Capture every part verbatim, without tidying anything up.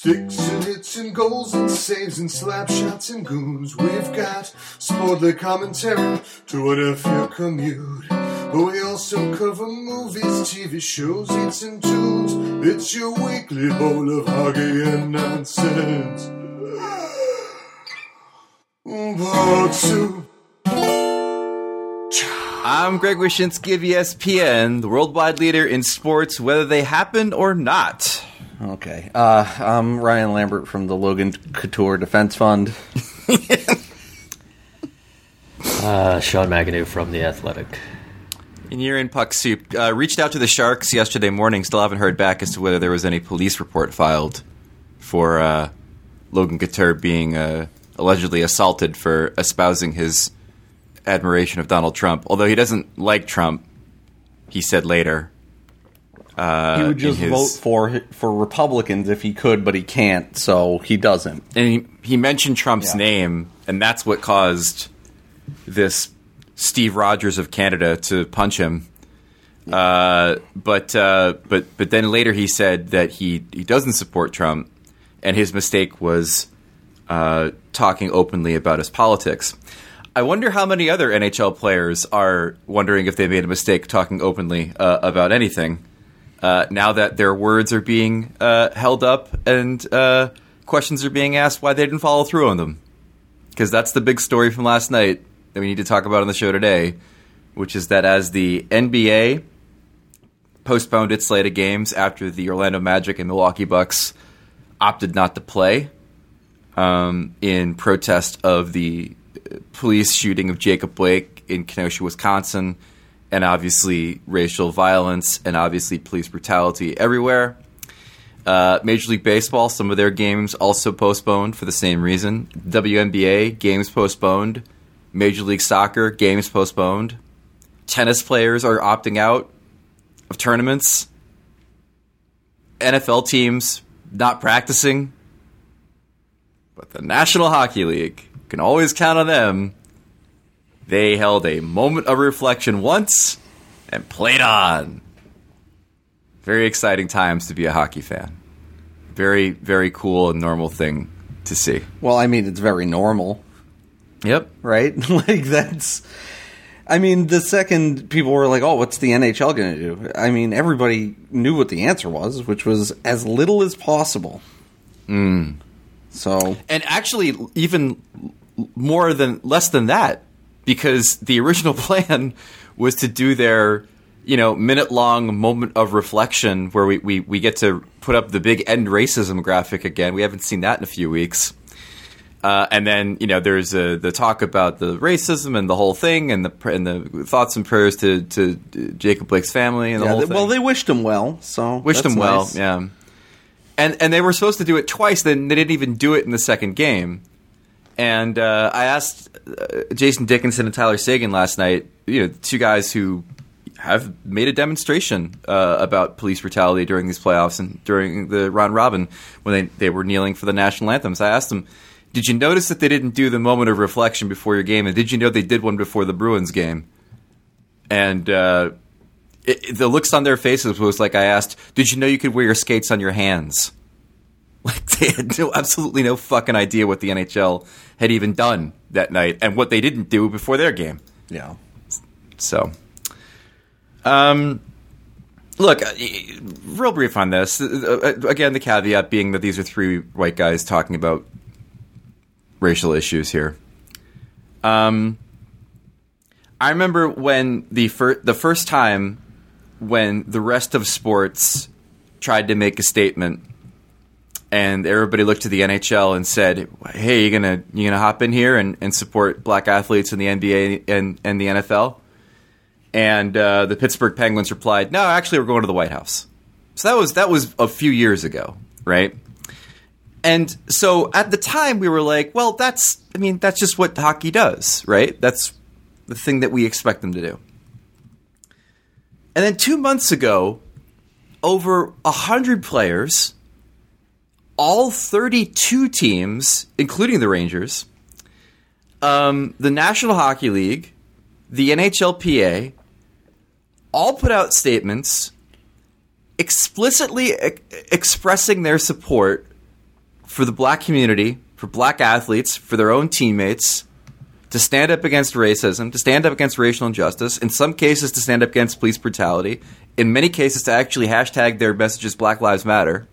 Sticks and hits and goals and saves and slap shots and goons. We've got sportly commentary to whatever your commute. But we also cover movies, T V shows, hits and tunes. It's your weekly bowl of hockey and nonsense. Part two. I'm Greg Wyshynski of E S P N, the worldwide leader in sports, whether they happen or not. Okay. Uh, I'm Ryan Lambert from the Logan Couture Defense Fund. uh, Sean McAnew from The Athletic. And you're in Puck Soup. Uh, reached out to the Sharks yesterday morning. Still haven't heard back as to whether there was any police report filed for uh, Logan Couture being uh, allegedly assaulted for espousing his admiration of Donald Trump. Although he doesn't like Trump, he said later. Uh, he would just his, vote for for Republicans if he could, but he can't, so he doesn't. And he, he mentioned Trump's yeah. name, and that's what caused this Steve Rogers of Canada to punch him. Yeah. Uh, but uh, but but then later he said that he, he doesn't support Trump, and his mistake was uh, talking openly about his politics. I wonder how many other N H L players are wondering if they made a mistake talking openly uh, about anything. Uh, now that their words are being uh, held up and uh, questions are being asked why they didn't follow through on them. Because that's the big story from last night that we need to talk about on the show today, which is that as the N B A postponed its slate of games after the Orlando Magic and Milwaukee Bucks opted not to play um, in protest of the police shooting of Jacob Blake in Kenosha, Wisconsin, and obviously racial violence, and obviously police brutality everywhere. Uh, Major League Baseball, some of their games also postponed for the same reason. W N B A, games postponed. Major League Soccer, games postponed. Tennis players are opting out of tournaments. N F L teams not practicing. But the National Hockey League, can always count on them. They held a moment of reflection once and played on. Very exciting times to be a hockey fan. Very, very cool and normal thing to see. Well, I mean, it's very normal. Yep. Right? Like, that's... I mean, the second people were like, oh, what's the N H L going to do? I mean, everybody knew what the answer was, which was as little as possible. Mm. So... And actually, even more than... less than that. Because the original plan was to do their, you know, minute-long moment of reflection where we, we, we get to put up the big end racism graphic again. We haven't seen that in a few weeks. Uh, and then, you know, there's a, the talk about the racism and the whole thing and the and the thoughts and prayers to, to Jacob Blake's family and the yeah, whole they, thing. Well, they wished him well, so Wished that's him well, nice. yeah. And, and they were supposed to do it twice, then they didn't even do it in the second game. And uh, I asked uh, Jason Dickinson and Tyler Sagan last night, you know, two guys who have made a demonstration uh, about police brutality during these playoffs and during the round robin when they, they were kneeling for the national anthems. I asked them, did you notice that they didn't do the moment of reflection before your game? And did you know they did one before the Bruins game? And uh, it, the looks on their faces was like I asked, did you know you could wear your skates on your hands? Like, they had no, absolutely no fucking idea what the N H L had even done that night and what they didn't do before their game. Yeah. So, um, look, real brief on this. Again, the caveat being that these are three white guys talking about racial issues here. Um, I remember when the fir- the first time when the rest of sports tried to make a statement. And everybody looked to the N H L and said, hey, you gonna you gonna hop in here and, and support black athletes in the N B A and, and the N F L? And uh, the Pittsburgh Penguins replied, no, actually, we're going to the White House. So that was that was a few years ago, right? And so at the time, we were like, well, that's, I mean, that's just what hockey does, right? That's the thing that we expect them to do. And then two months ago, over one hundred players... all thirty-two teams, including the Rangers, um, the National Hockey League, the N H L P A, all put out statements explicitly e- expressing their support for the black community, for black athletes, for their own teammates, to stand up against racism, to stand up against racial injustice, in some cases to stand up against police brutality, in many cases to actually hashtag their messages Black Lives Matter.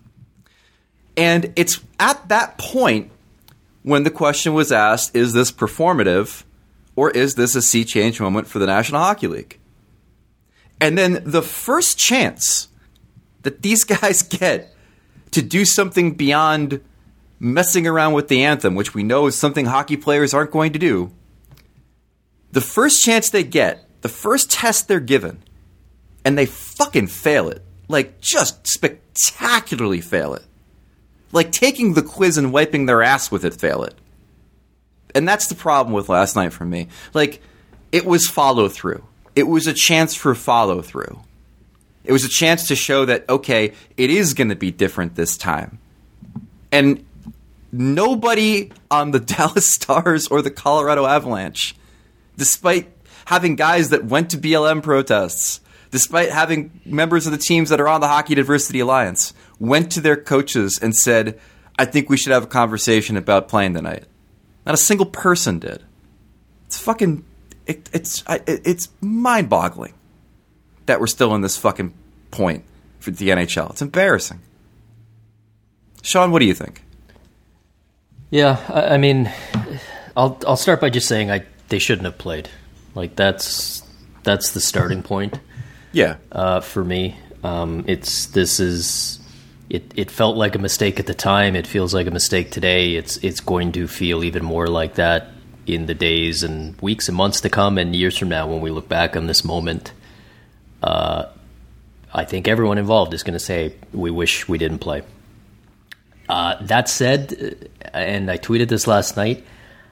And it's at that point when the question was asked, is this performative or is this a sea change moment for the National Hockey League? And then the first chance that these guys get to do something beyond messing around with the anthem, which we know is something hockey players aren't going to do, the first chance they get, the first test they're given, and they fucking fail it. Like, just spectacularly fail it. Like taking the quiz and wiping their ass with it, fail it. And that's the problem with last night for me. Like, it was follow-through. It was a chance for follow-through. It was a chance to show that, okay, it is going to be different this time. And nobody on the Dallas Stars or the Colorado Avalanche, despite having guys that went to B L M protests, despite having members of the teams that are on the Hockey Diversity Alliance, went to their coaches and said, I think we should have a conversation about playing tonight. Not a single person did. It's fucking... It, it's it, it's mind-boggling that we're still in this fucking point for the N H L. It's embarrassing. Sean, what do you think? Yeah, I, I mean, I'll I'll start by just saying I they shouldn't have played. Like that's that's the starting point. Yeah. Uh, for me, um, it's this is it. It felt like a mistake at the time. It feels like a mistake today. It's it's going to feel even more like that in the days and weeks and months to come, and years from now when we look back on this moment. Uh, I think everyone involved is going to say we wish we didn't play. Uh, that said, and I tweeted this last night,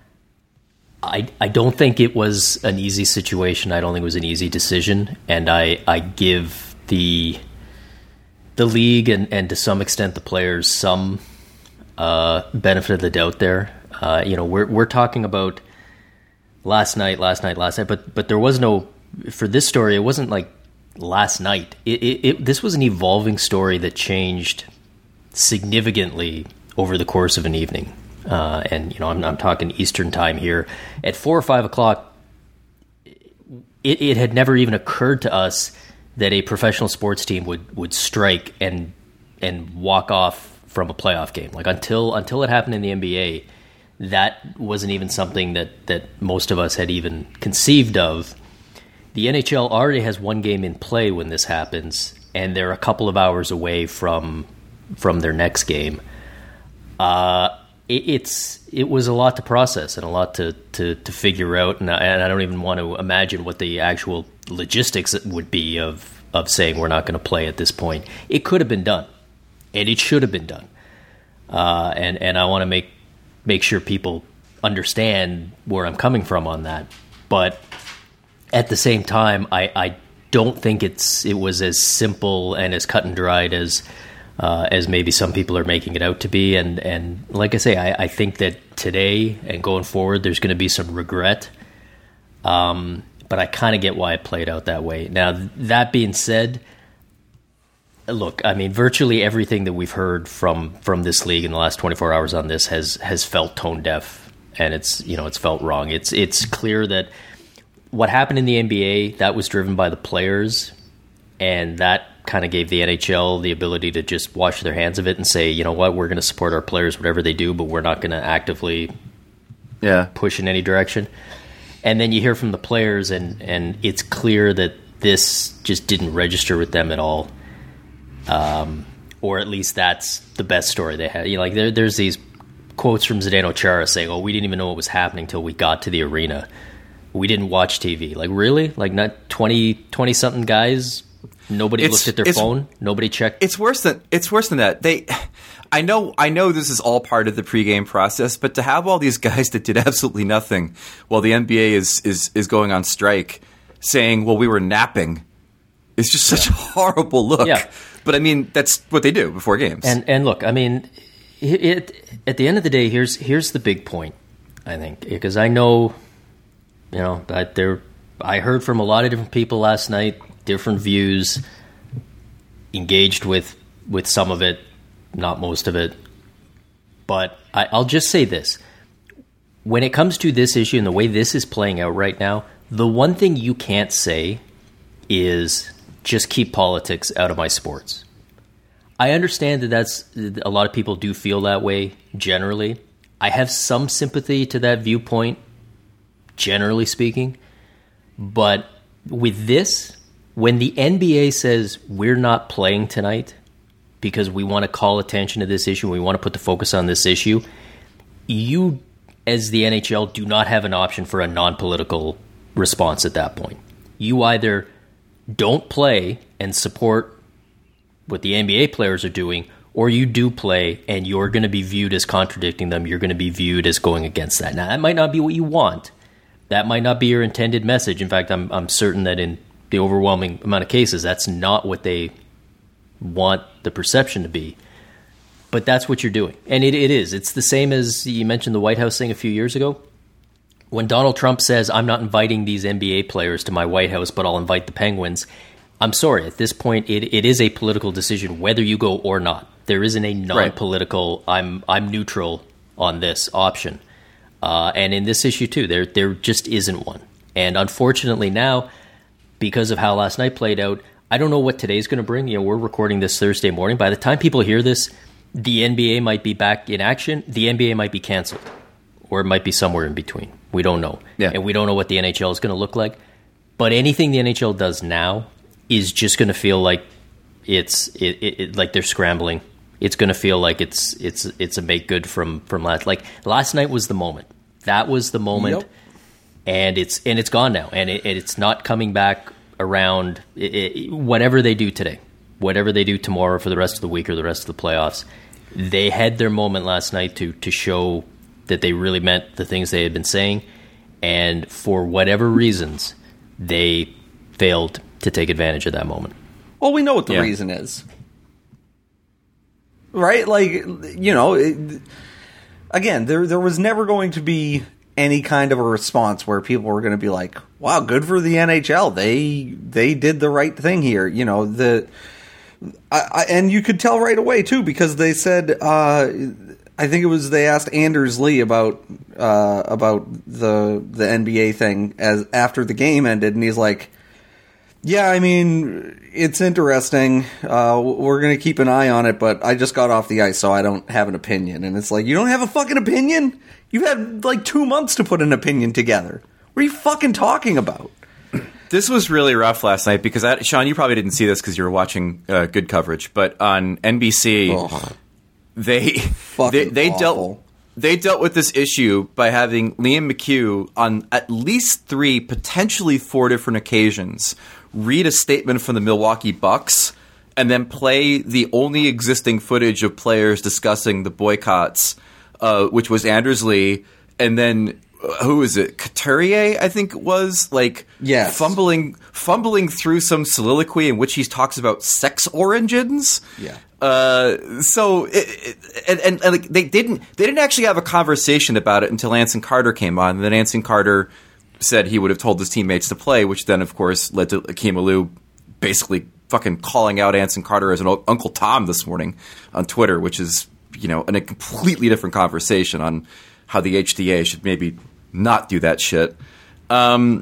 I I don't think it was an easy situation. I don't think it was an easy decision, and I, I give the the league and, and to some extent the players some uh, benefit of the doubt there. Uh, you know, we're we're talking about last night, last night, last night, but but there was no for this story. It wasn't like last night. It, it, it this was an evolving story that changed significantly over the course of an evening. Uh, and, you know, I'm, I'm talking Eastern time here. At four or five o'clock, it, it had never even occurred to us that a professional sports team would, would strike and and walk off from a playoff game. Like, until until it happened in the N B A, that wasn't even something that, that most of us had even conceived of. The N H L already has one game in play when this happens, and they're a couple of hours away from from their next game. Uh, it, it's it was a lot to process and a lot to, to, to figure out, and I, and I don't even want to imagine what the actual logistics would be of, of saying we're not going to play at this point. It could have been done, and it should have been done. Uh, and, and I want to make make sure people understand where I'm coming from on that. But at the same time, I, I don't think it's it was as simple and as cut and dried as uh, as maybe some people are making it out to be. And, and like I say, I, I think that today and going forward, there's going to be some regret. Um, but I kind of get why it played out that way. Now, that being said, look, I mean, virtually everything that we've heard from, from this league in the last twenty-four hours on this has, has felt tone deaf, and it's, you know, it's felt wrong. It's, it's clear that what happened in the N B A, that was driven by the players, and that kind of gave the N H L the ability to just wash their hands of it and say, you know what, we're going to support our players, whatever they do, but we're not going to actively yeah. push in any direction. And then you hear from the players, and, and it's clear that this just didn't register with them at all. Um, or at least that's the best story they had. You know, like there, there's these quotes from Zdeno Chara saying, "Oh, we didn't even know what was happening until we got to the arena. We didn't watch T V." Like, really? Like, not twenty, twenty something guys? Nobody It's- looked at their it's- phone. Nobody checked. It's worse than it's worse than that. They, I know, I know this is all part of the pregame process, but to have all these guys that did absolutely nothing while the N B A is is is going on strike, saying, "Well, we were napping," is just such a horrible look. Yeah. But I mean, that's what they do before games. And and look, I mean, it, it, at the end of the day, here's here's the big point, I think, because I know, you know, that there, I heard from a lot of different people last night, different views, engaged with with some of it, not most of it. But I, I'll just say this. When it comes to this issue and the way this is playing out right now, the one thing you can't say is just keep politics out of my sports. I understand that that's a lot of people do feel that way generally. I have some sympathy to that viewpoint, generally speaking. But with this, when the N B A says we're not playing tonight because we want to call attention to this issue, we want to put the focus on this issue, you, as the N H L, do not have an option for a non-political response at that point. You either don't play and support what the N B A players are doing, or you do play and you're going to be viewed as contradicting them. You're going to be viewed as going against that. Now, that might not be what you want. That might not be your intended message. In fact, I'm I'm certain that in the overwhelming amount of cases, that's not what they want the perception to be. But that's what you're doing. And it, it is. It's the same as you mentioned the White House thing a few years ago. When Donald Trump says, I'm not inviting these N B A players to my White House, but I'll invite the Penguins. I'm sorry. At this point, it, it is a political decision whether you go or not. There isn't a non-political, right. I'm I'm neutral on this option. Uh, and in this issue, too, there there just isn't one. And unfortunately now, because of how last night played out, I don't know what today's going to bring. You know, we're recording this Thursday morning. By the time people hear this, the N B A might be back in action. The N B A might be canceled. Or it might be somewhere in between. We don't know. Yeah. And we don't know what the N H L is going to look like. But anything the N H L does now is just going to feel like it's it, it, it like they're scrambling. It's going to feel like it's it's it's a make good from from last. Like last night was the moment. That was the moment, yep. and it's and it's gone now, and it, it's not coming back around. It, it, whatever they do today, whatever they do tomorrow for the rest of the week or the rest of the playoffs, they had their moment last night to to show that they really meant the things they had been saying, and for whatever reasons, they failed to take advantage of that moment. Well, we know what the yeah. reason is. Right? Like, you know, it, again, there there was never going to be any kind of a response where people were going to be like, wow, good for the N H L. They they did the right thing here. You know, the I, I, and you could tell right away, too, because they said, uh, I think it was they asked Anders Lee about uh, about the the N B A thing as after the game ended, and he's like, yeah, I mean, it's interesting. Uh, we're going to keep an eye on it, but I just got off the ice, so I don't have an opinion. And it's like, you don't have a fucking opinion? You've had, like, two months to put an opinion together. What are you fucking talking about? This was really rough last night because, I, Sean, you probably didn't see this because you were watching uh, good coverage, but on N B C, Ugh. they they, they dealt they dealt with this issue by having Liam McHugh on at least three, potentially four different occasions read a statement from the Milwaukee Bucks and then play the only existing footage of players discussing the boycotts, uh, which was Anders Lee, and then uh, who is it? Couturier, I think it was, like yes. fumbling fumbling through some soliloquy in which he talks about sex origins. Yeah. Uh, so it, it, and, and, and like they didn't they didn't actually have a conversation about it until Anson Carter came on. And then Anson Carter said he would have told his teammates to play, which then, of course, led to Akeem Alou basically fucking calling out Anson Carter as an Uncle Tom this morning on Twitter, which is, you know, in a completely different conversation on how the H D A should maybe not do that shit. Um,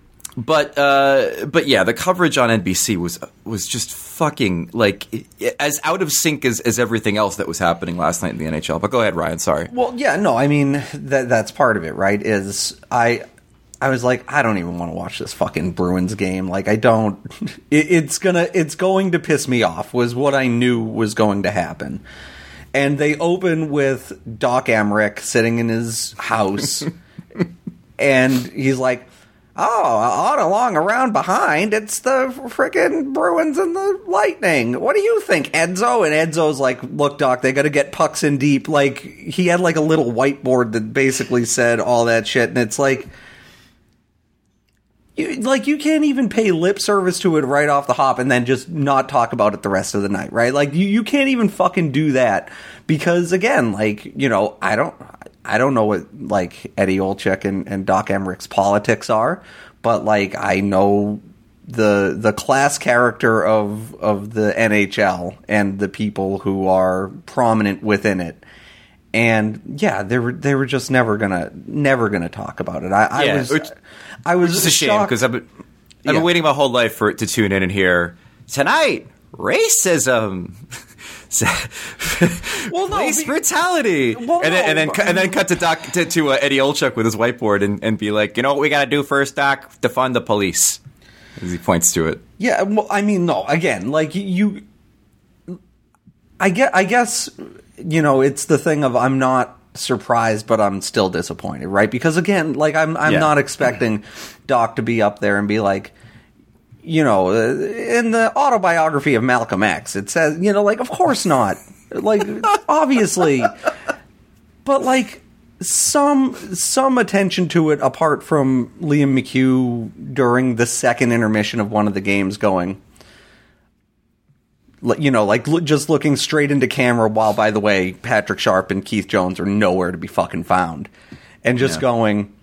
but uh, but yeah, the coverage on N B C was was just fucking like as out of sync as, as everything else that was happening last night in the N H L. But go ahead, Ryan. Sorry. Well, yeah, no, I mean that that's part of it, right? Is I. I was like, I don't even want to watch this fucking Bruins game. Like, I don't. It, it's gonna. It's going to piss me off. Was what I knew was going to happen. And they open with Doc Emrick sitting in his house, and he's like, "Oh, on along around behind, it's the frickin' Bruins and the Lightning. What do you think, Edzo?" And Edzo's like, "Look, Doc, they got to get pucks in deep." Like, he had like a little whiteboard that basically said all that shit, and it's like. You, like, you can't even pay lip service to it right off the hop and then just not talk about it the rest of the night, right? Like, you, you can't even fucking do that because, again, like, you know, I don't I don't know what, like, Eddie Olczyk and, and Doc Emrick's politics are, but, like, I know the the class character of, of the N H L and the people who are prominent within it. And yeah, they were they were just never gonna never gonna talk about it. I, I Yeah, was which- I was It's a shame shocked. because I've been, I've Yeah. been waiting my whole life for it to tune in and hear tonight racism, Well, no, police be- brutality, Well, and then and then, no, cu- and then cut to Doc to, to uh, Eddie Olchuk with his whiteboard and, and be like, you know what we got to do first, Doc? Defund the police, as he points to it. Yeah, well, I mean, no. Again, like you, I get. I guess you know it's the thing of I'm not surprised, but I'm still disappointed, right? Because again, like I'm, I'm Yeah. not expecting Doc to be up there and be like, you know, uh, in the autobiography of Malcolm X, it says, you know, like of course not, like obviously, but like some some attention to it apart from Liam McHugh during the second intermission of one of the games going, li- you know, like lo- just looking straight into camera while, by the way, Patrick Sharp and Keith Jones are nowhere to be fucking found, and just Yeah. going,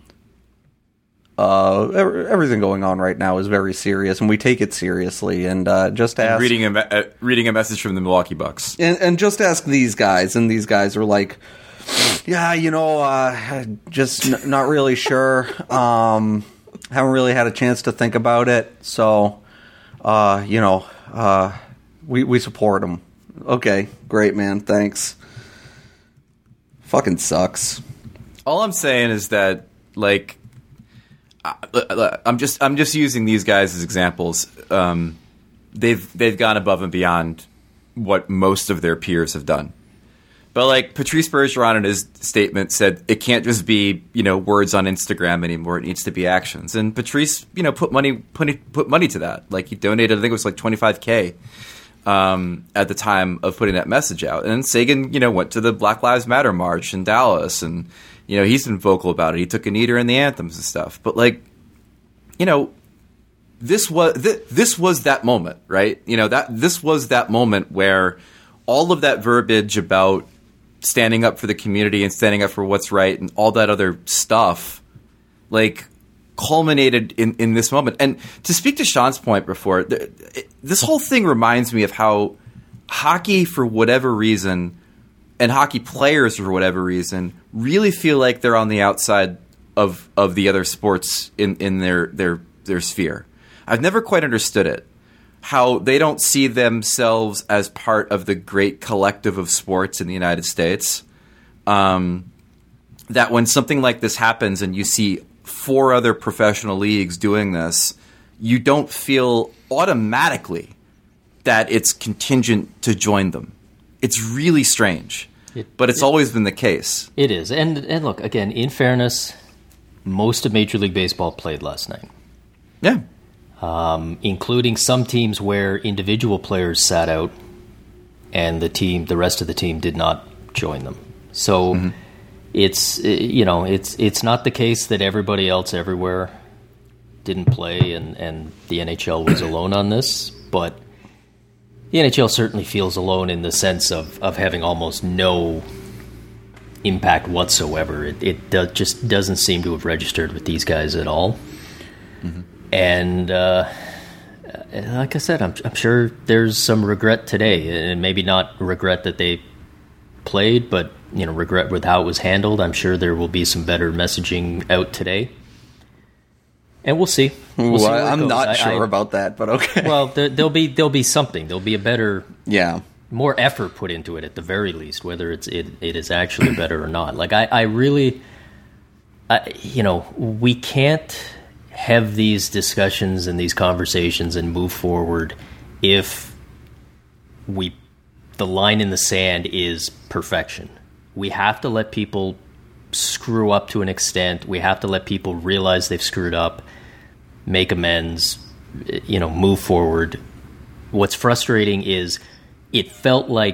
uh, ev- everything going on right now is very serious, and we take it seriously, and uh, just ask Reading a me- uh, reading a message from the Milwaukee Bucks. and, and just ask these guys, and these guys are like, yeah, you know, uh, just n- not really sure. Um, haven't really had a chance to think about it. So, uh, you know, uh, we we support them. Okay, great, man. Thanks. Fucking sucks. All I'm saying is that, like, I- I'm just I'm just using these guys as examples. Um, they've they've gone above and beyond what most of their peers have done. But like Patrice Bergeron in his statement said, it can't just be, you know, words on Instagram anymore. It needs to be actions. And Patrice, you know, put money put, put money to that. Like he donated, I think it was like twenty-five K um, at the time of putting that message out. And then Sagan, you know, went to the Black Lives Matter march in Dallas, and you know he's been vocal about it. He took a knee during the anthems and stuff. But like, you know, this was th- this was that moment, right? You know that this was that moment where all of that verbiage about standing up for the community and standing up for what's right and all that other stuff, like, culminated in, in this moment. And to speak to Sean's point before, th- it, this whole thing reminds me of how hockey, for whatever reason, and hockey players, for whatever reason, really feel like they're on the outside of of the other sports in, in their, their, their sphere. I've never quite understood it. How they don't see themselves as part of the great collective of sports in the United States. Um, that when something like this happens and you see four other professional leagues doing this, you don't feel automatically that it's contingent to join them. It's really strange, It- but it's it- always been the case. It is. And and look, again, in fairness, most of Major League Baseball played last night. Yeah. Um, including some teams where individual players sat out and the team, the rest of the team did not join them. So Mm-hmm. it's, uh, you know, it's it's not the case that everybody else everywhere didn't play and, and the N H L was alone on this, but the N H L certainly feels alone in the sense of, of having almost no impact whatsoever. It, it do, just doesn't seem to have registered with these guys at all. Mm-hmm. And uh, like I said, I'm, I'm sure there's some regret today, and maybe not regret that they played, but you know, regret with how it was handled. I'm sure there will be some better messaging out today, and we'll see. We'll see Well, where it I'm goes. not I- sure I- about that, but okay. Well, there, there'll be there'll be something. There'll be a better, yeah. more effort put into it at the very least, whether it's it, it is actually better or not. Like I, I really, I, you know, we can't have these discussions and these conversations and move forward if we the line in the sand is perfection. We have to let people screw up to an extent. We have to let people realize they've screwed up, make amends, you know, move forward. What's frustrating is it felt like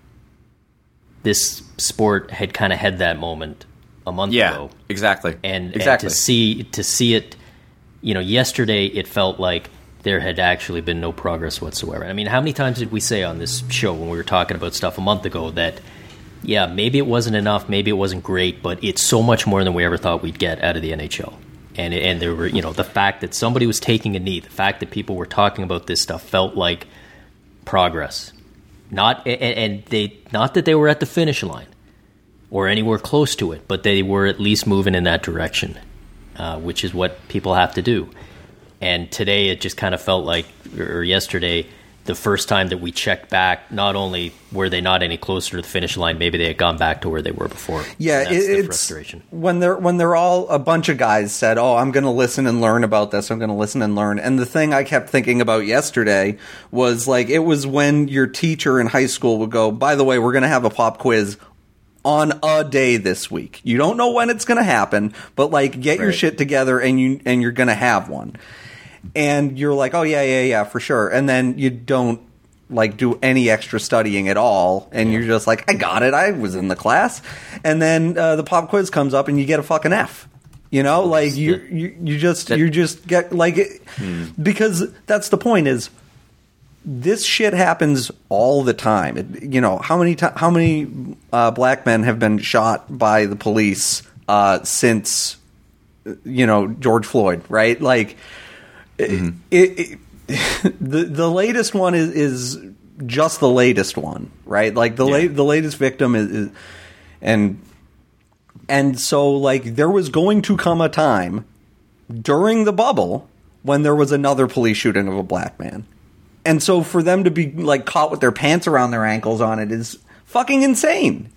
this sport had kind of had that moment a month Yeah, ago. exactly. And, exactly. and to see to see it, you know, yesterday it felt like there had actually been no progress whatsoever. I mean, how many times did we say on this show when we were talking about stuff a month ago that, yeah, maybe it wasn't enough, maybe it wasn't great, but it's so much more than we ever thought we'd get out of the N H L. And and there were, you know, the fact that somebody was taking a knee, the fact that people were talking about this stuff felt like progress. Not and, and they not that they were at the finish line or anywhere close to it, but they were at least moving in that direction, uh, which is what people have to do. And today it just kind of felt like, or yesterday, the first time that we checked back, not only were they not any closer to the finish line, maybe they had gone back to where they were before. Yeah, and that's it, the it's frustration. when they're when they're all a bunch of guys said, "Oh, I'm going to listen and learn about this. I'm going to listen and learn." And the thing I kept thinking about yesterday was like it was when your teacher in high school would go, "By the way, we're going to have a pop quiz on a day this week. You don't know when it's going to happen, but like get your Right. shit together and you and you're going to have one." And you're like, "Oh yeah, yeah, yeah, for sure." And then you don't like do any extra studying at all, and you're just like, I got it, I was in the class. And then uh, the pop quiz comes up and you get a fucking F. You know, like you you, you just you just get like it, because that's the point is this shit happens all the time. It, you know, how many ti- how many uh, black men have been shot by the police uh, since you know George Floyd, right? Like Mm-hmm. it, it the the latest one is, is just the latest one, right? Like the Yeah. late the latest victim is, is and and so like there was going to come a time during the bubble when there was another police shooting of a black man. And so for them to be like caught with their pants around their ankles on it is fucking insane.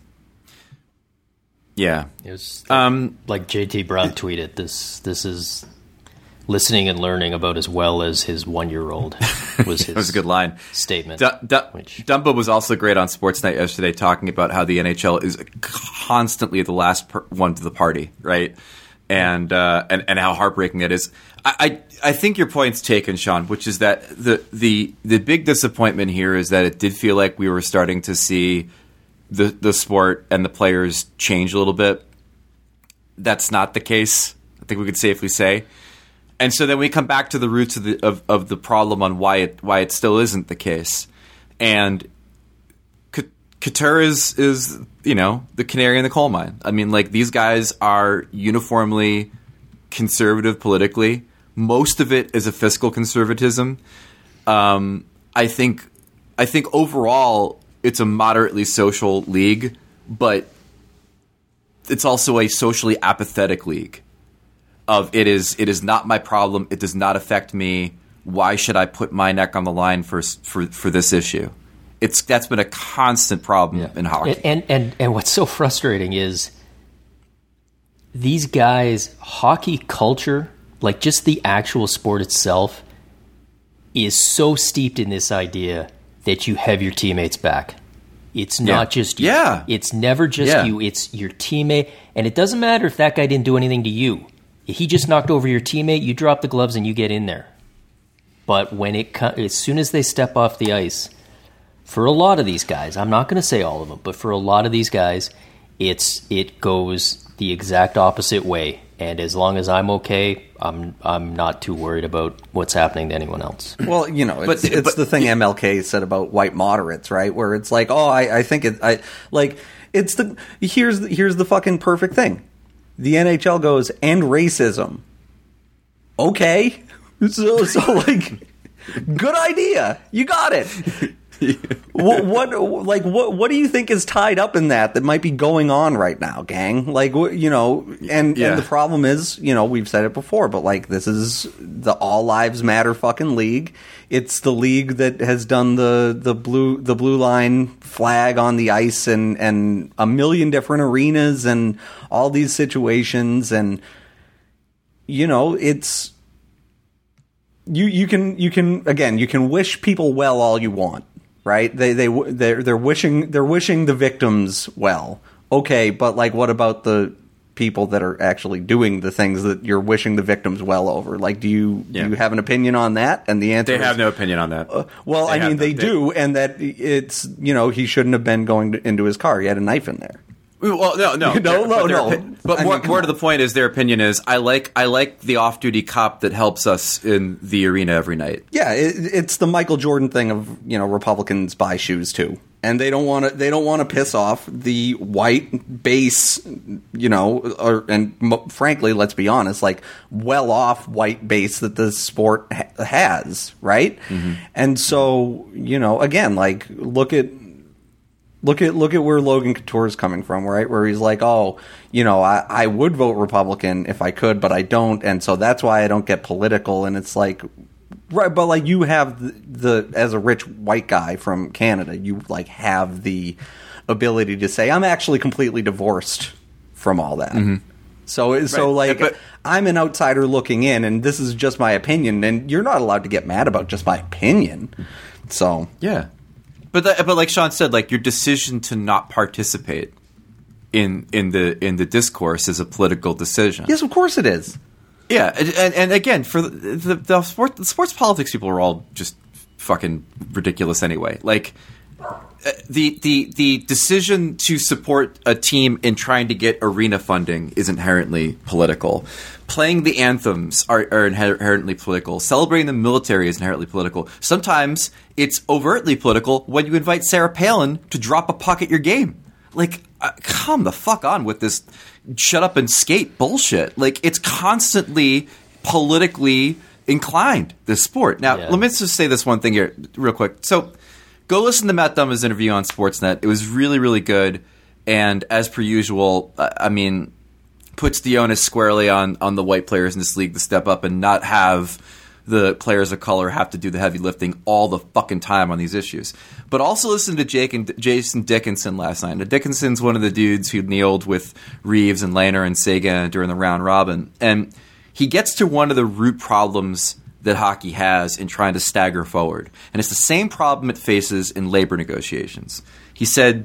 Yeah. It was Um, like J T Brown tweeted, this this is listening and learning about as well as his one-year-old was his that was a good line. statement. D- D- which, Dumbo was also great on Sports Night yesterday, talking about how the N H L is constantly the last per- one to the party, right? And uh, and and how heartbreaking it is. I, I I think your point's taken, Sean, which is that the the the big disappointment here is that it did feel like we were starting to see the the sport and the players change a little bit. That's not the case. I think we could safely say. And so then we come back to the roots of the of, of the problem on why it why it still isn't the case, and C- Couture is is you know the canary in the coal mine. I mean, like these guys are uniformly conservative politically. Most of it is a fiscal conservatism. Um, I think I think overall it's a moderately social league, but it's also a socially apathetic league. Of it is it is not my problem. It does not affect me. Why should I put my neck on the line for for for this issue? It's that's been a constant problem in hockey. and, and and and what's so frustrating is these guys' hockey culture, like just the actual sport itself, is so steeped in this idea that you have your teammates back. It's not Yeah. just you. Yeah. It's never just Yeah. you. It's your teammate, and it doesn't matter if that guy didn't do anything to you. If he just knocked over your teammate, you drop the gloves and you get in there. But when it co- as soon as they step off the ice, for a lot of these guys, I'm not going to say all of them, but for a lot of these guys, it's it goes the exact opposite way. And as long as I'm okay, I'm I'm not too worried about what's happening to anyone else. Well, you know, it's, But- it's but- the thing M L K said about white moderates, right? Where it's like, oh, I, I think it, I like it's the here's the, here's the fucking perfect thing. The N H L goes and racism. Okay, so so like, good idea. You got it. what, what like what what do you think is tied up in that that might be going on right now, gang? Like what you know, and Yeah. and the problem is, you know, we've said it before, but like this is the All Lives Matter fucking league. It's the league that has done the the blue the blue line flag on the ice and and a million different arenas and all these situations, and you know, it's you you can you can again you can wish people well all you want. Right? They they they're they're wishing they're wishing the victims well. Okay, but like, what about the people that are actually doing the things that you're wishing the victims well over? Like, do you Yeah. do you have an opinion on that? And the answer They is, have no opinion on that. Uh, well, They I have mean, no- they they- do, and that it's you know he shouldn't have been going to, into his car. He had a knife in there. Well, no, no, No, Their- no, but their no. opi- But I more, mean, come more to on. the point is, their opinion is, I like, I like the off-duty cop that helps us in the arena every night. Yeah, it, it's the Michael Jordan thing of you know Republicans buy shoes too, and they don't want to they don't want to piss off the white base, you know, or and m- frankly, let's be honest, like well off white base that the sport ha- has, right? And so you know, again, like look at Look at look at where Logan Couture is coming from, right? Where he's like, oh, you know, I, I would vote Republican if I could, but I don't, and so that's why I don't get political. And it's like, right, but like you have the, the as a rich white guy from Canada, you like have the ability to say, I'm actually completely divorced from all that. Mm-hmm. So so right. like but, I'm an outsider looking in, and this is just my opinion, and you're not allowed to get mad about just my opinion. So yeah. But the, but like Sean said, like your decision to not participate in in the in the discourse is a political decision. Yes, of course it is. Yeah, and, and, and again, for the the, the, sport, the sports politics people are all just fucking ridiculous anyway. Like the the the decision to support a team in trying to get arena funding is inherently political. Playing the anthems are, are inherently political. Celebrating the military is inherently political. Sometimes it's overtly political when you invite Sarah Palin to drop a puck at your game. Like, uh, come the fuck on with this shut up and skate bullshit. Like, it's constantly politically inclined, this sport. Now, yeah. let me just say this one thing here real quick. So, go listen to Matt Dumba's interview on Sportsnet. It was really, really good. And as per usual, I mean, puts the onus squarely on, on the white players in this league to step up and not have the players of color have to do the heavy lifting all the fucking time on these issues. But also listen to Jake and Jason Dickinson last night. Now, Dickinson's one of the dudes who kneeled with Reeves and Lehner and Seguin during the round robin. And he gets to one of the root problems that hockey has in trying to stagger forward. And it's the same problem it faces in labor negotiations. He said,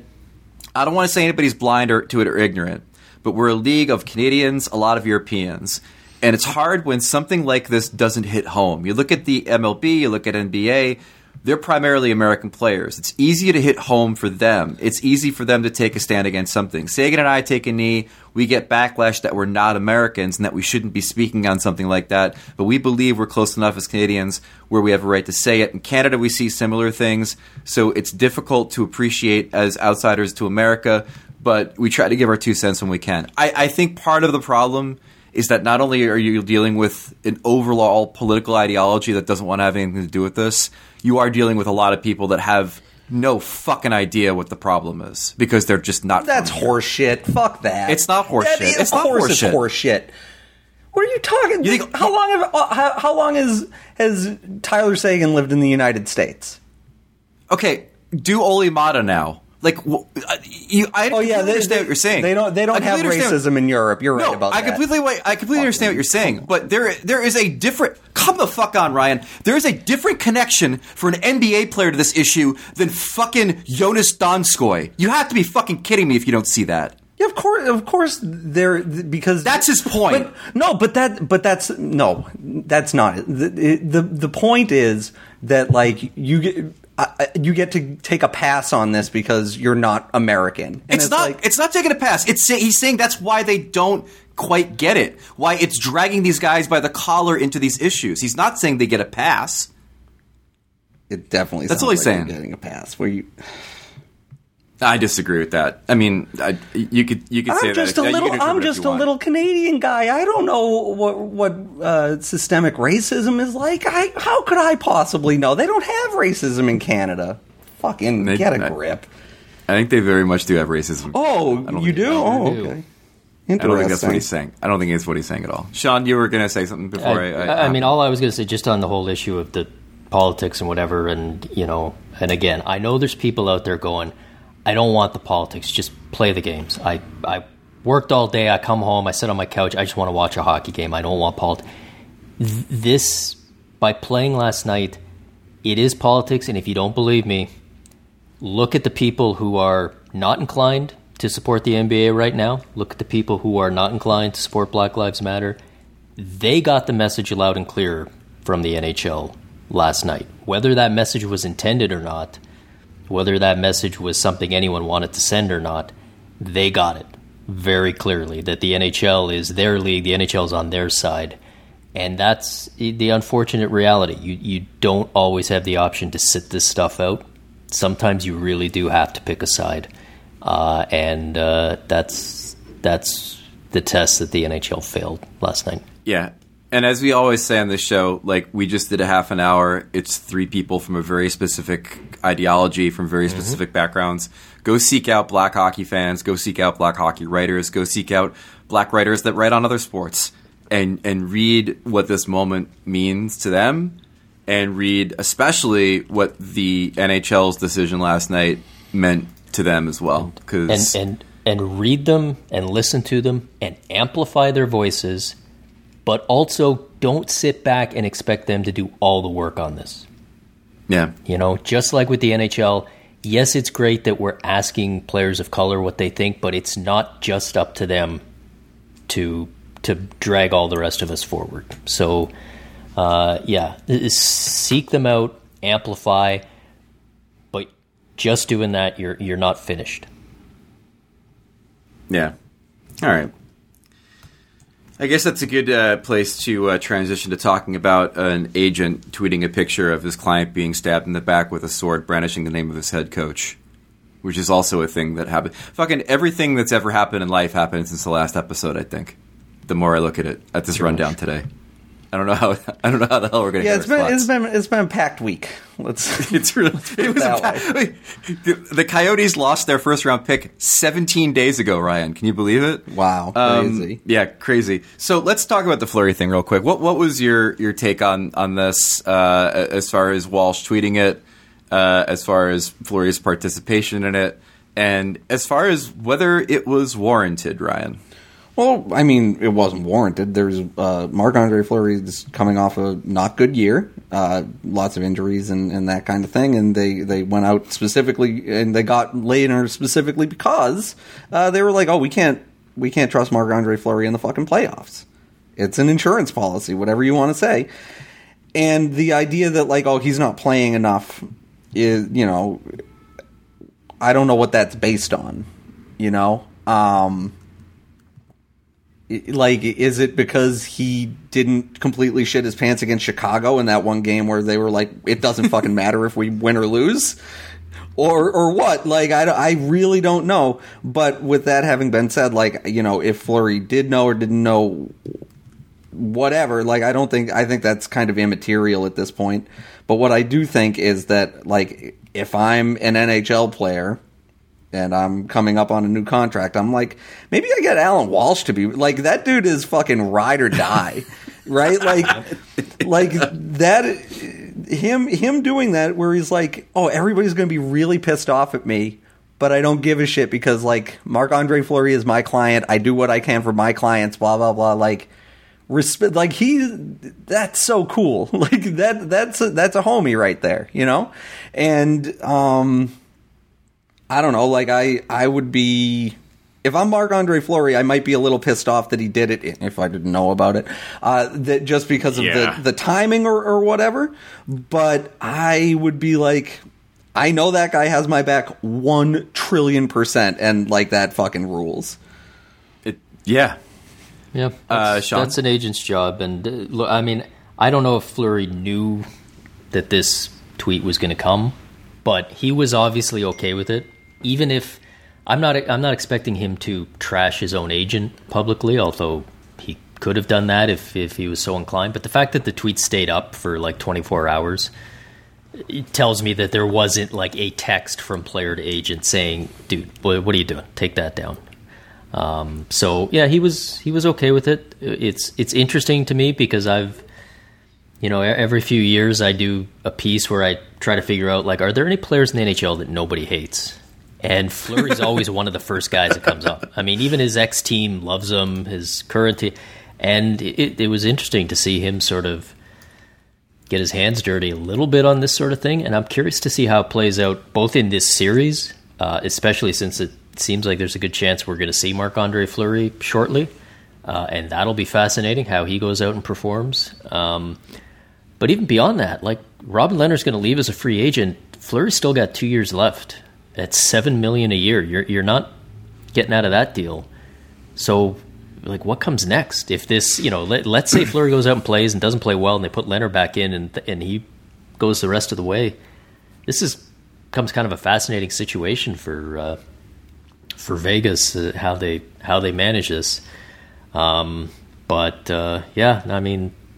I don't want to say anybody's blind or, to it or ignorant, but we're a league of Canadians, a lot of Europeans. And it's hard when something like this doesn't hit home. You look at the M L B, you look at N B A, they're primarily American players. It's easy to hit home for them. It's easy for them to take a stand against something. Seguin and I take a knee, we get backlash that we're not Americans and that we shouldn't be speaking on something like that. But we believe we're close enough as Canadians where we have a right to say it. In Canada, we see similar things. So it's difficult to appreciate as outsiders to America, but we try to give our two cents when we can. I, I think part of the problem is that not only are you dealing with an overall political ideology that doesn't want to have anything to do with this, you are dealing with a lot of people that have no fucking idea what the problem is because they're just not. That's horseshit. Fuck that. It's not horseshit. That it's not horse horseshit. It's horseshit. What are you talking? You think, how long have uh, how, how long has has Tyler Seguin lived in the United States? Okay, do Ole Mata now. Like, you, I oh, yeah, completely they, understand they, what you're saying. They don't. They don't have racism in Europe. You're no, right about I that. Completely, I completely understand what you're saying. But there, there is a different. Come the fuck on, Ryan. There is a different connection for an N B A player to this issue than fucking Jonas Donskoy. You have to be fucking kidding me if you don't see that. Yeah, of course, of course. There because that's his point. But, no, but that, but that's no, that's not it. The, the the point is that like you get. Uh, you get to take a pass on this because you're not American. And it's, it's not. Like, it's not taking a pass. It's he's saying that's why they don't quite get it. Why it's dragging these guys by the collar into these issues. He's not saying they get a pass. It definitely. That's sounds all he's like saying. Getting a pass. Where you. I disagree with that. I mean, I, you could you could I'm say just that. A little, I'm just a little Canadian guy. I don't know what what uh, systemic racism is like. I how could I possibly know? They don't have racism in Canada. Fucking they, get a grip. I think they very much do have racism. Oh, you do? Oh, okay. I don't think that's what he's saying. I don't think it's what he's saying at all. Sean, you were going to say something before I. I, I, I mean, all I was going to say, just on the whole issue of the politics and whatever, and you know, and again, I know there's people out there going, I don't want the politics. Just play the games. I, I worked all day. I come home. I sit on my couch. I just want to watch a hockey game. I don't want politics. This, by playing last night, it is politics. And if you don't believe me, look at the people who are not inclined to support the N B A right now. Look at the people who are not inclined to support Black Lives Matter. They got the message loud and clear from the N H L last night. Whether that message was intended or not, whether that message was something anyone wanted to send or not, they got it very clearly, that the N H L is their league, the N H L is on their side. And that's the unfortunate reality. You you don't always have the option to sit this stuff out. Sometimes you really do have to pick a side. Uh, and uh, that's that's the test that the N H L failed last night. Yeah. And as we always say on this show, like, we just did a half an hour. It's three people from a very specific ideology, from very mm-hmm. specific backgrounds. Go seek out black hockey fans. Go seek out black hockey writers. Go seek out black writers that write on other sports. And, and read what this moment means to them. And read especially what the N H L's decision last night meant to them as well. 'Cause and, and, and read them and listen to them and amplify their voices. But also, don't sit back and expect them to do all the work on this. Yeah. You know, just like with the N H L, yes, it's great that we're asking players of color what they think, but it's not just up to them to to drag all the rest of us forward. So, uh, yeah, seek them out, amplify, but just doing that, you're you're not finished. Yeah. All right. I guess that's a good uh, place to uh, transition to talking about an agent tweeting a picture of his client being stabbed in the back with a sword, brandishing the name of his head coach, which is also a thing that happened. Fucking everything that's ever happened in life happened since the last episode, I think. The more I look at it, at this rundown today. I don't know how. I don't know how the hell we're going to. Yeah, get it's been it's been it's been a packed week. Let's. It's really. It was that a pack, wait, the, the Coyotes lost their first round pick seventeen days ago. Ryan, can you believe it? Wow, um, crazy. Yeah, crazy. So let's talk about the Fleury thing real quick. What what was your, your take on on this uh, as far as Walsh tweeting it, uh, as far as Fleury's participation in it, and as far as whether it was warranted, Ryan? Well, I mean, it wasn't warranted. There's uh, Marc-Andre Fleury is coming off a not good year, uh, lots of injuries and, and that kind of thing, and they, they went out specifically and they got Lehner specifically because uh, they were like, oh, we can't we can't trust Marc-Andre Fleury in the fucking playoffs. It's an insurance policy, whatever you want to say. And the idea that like, oh, he's not playing enough is, you know, I don't know what that's based on, you know. Um, Like, is it because he didn't completely shit his pants against Chicago in that one game where they were like, it doesn't fucking matter if we win or lose? Or or what? Like, I, I really don't know. But with that having been said, like, you know, if Fleury did know or didn't know, whatever, like, I don't think, I think that's kind of immaterial at this point. But what I do think is that, like, if I'm an N H L player and I'm coming up on a new contract, I'm like, maybe I get Alan Walsh to be like, that dude is fucking ride or die, right? Like, like that, him, him doing that where he's like, oh, everybody's going to be really pissed off at me, but I don't give a shit because like Marc-Andre Fleury is my client. I do what I can for my clients, blah, blah, blah. Like, respect, like he, that's so cool. Like that, that's a, that's a homie right there, you know? And, um, I don't know, like, I, I would be... If I'm Marc-Andre Fleury, I might be a little pissed off that he did it, if I didn't know about it, uh, that just because of yeah. the, the timing or, or whatever. But I would be like, I know that guy has my back one trillion percent, and, like, that fucking rules. It, yeah. Yeah, uh, that's, Sean? that's an agent's job. And, uh, look, I mean, I don't know if Fleury knew that this tweet was going to come, but he was obviously okay with it. Even if I'm not, I'm not expecting him to trash his own agent publicly, although he could have done that if, if he was so inclined. But the fact that the tweet stayed up for like twenty-four hours, it tells me that there wasn't like a text from player to agent saying, "Dude, what are you doing? Take that down." Um, so yeah, he was he was okay with it. It's it's interesting to me because I've, you know, every few years I do a piece where I try to figure out like, are there any players in the N H L that nobody hates? And Fleury's always one of the first guys that comes up. I mean, even his ex-team loves him, his current team. And it, it was interesting to see him sort of get his hands dirty a little bit on this sort of thing. And I'm curious to see how it plays out both in this series, uh, especially since it seems like there's a good chance we're going to see Marc-Andre Fleury shortly. Uh, and that'll be fascinating, how he goes out and performs. Um, but even beyond that, like, Robin Lehner's going to leave as a free agent. Fleury's still got two years left. That's seven million dollars a year. You're you're not getting out of that deal. So, like, what comes next? If this, you know, let, let's say Fleury goes out and plays and doesn't play well, and they put Lehner back in, and and he goes the rest of the way. This is becomes kind of a fascinating situation for uh, for Vegas, uh, how they how they manage this. Um, but uh, yeah, I mean,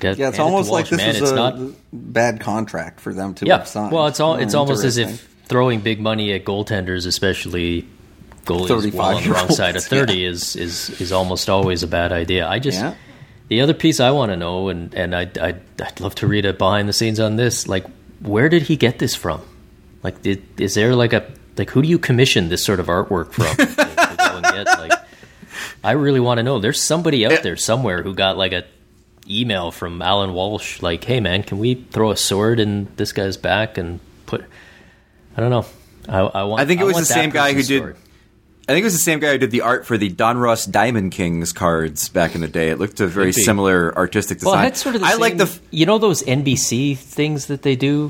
Get, Yeah, it's hand it to almost like Walsh, this man. is It's a not, bad contract for them to yeah. have signed. Well, it's all. It's Oh, almost as if interesting. throwing big money at goaltenders, especially goalies well on the wrong side of thirty, yeah. is is is almost always a bad idea. I just Yeah. the other piece I want to know, and and I'd, I'd I'd love to read a behind the scenes on this. Like, where did he get this from? Like, did, is there like a like who do you commission this sort of artwork from? to, to go and get? Like, I really want to know. There's somebody out there somewhere who got like a email from Alan Walsh, like, "Hey man, can we throw a sword in this guy's back and put?" I don't know. I, I want. I think it I was want the that same guy who person's did. story. I think it was the same guy who did the art for the Don Ross Diamond Kings cards back in the day. It looked a very Could be. similar artistic design. Well, that's sort of the I same, like the. f- you know those N B C things that they do.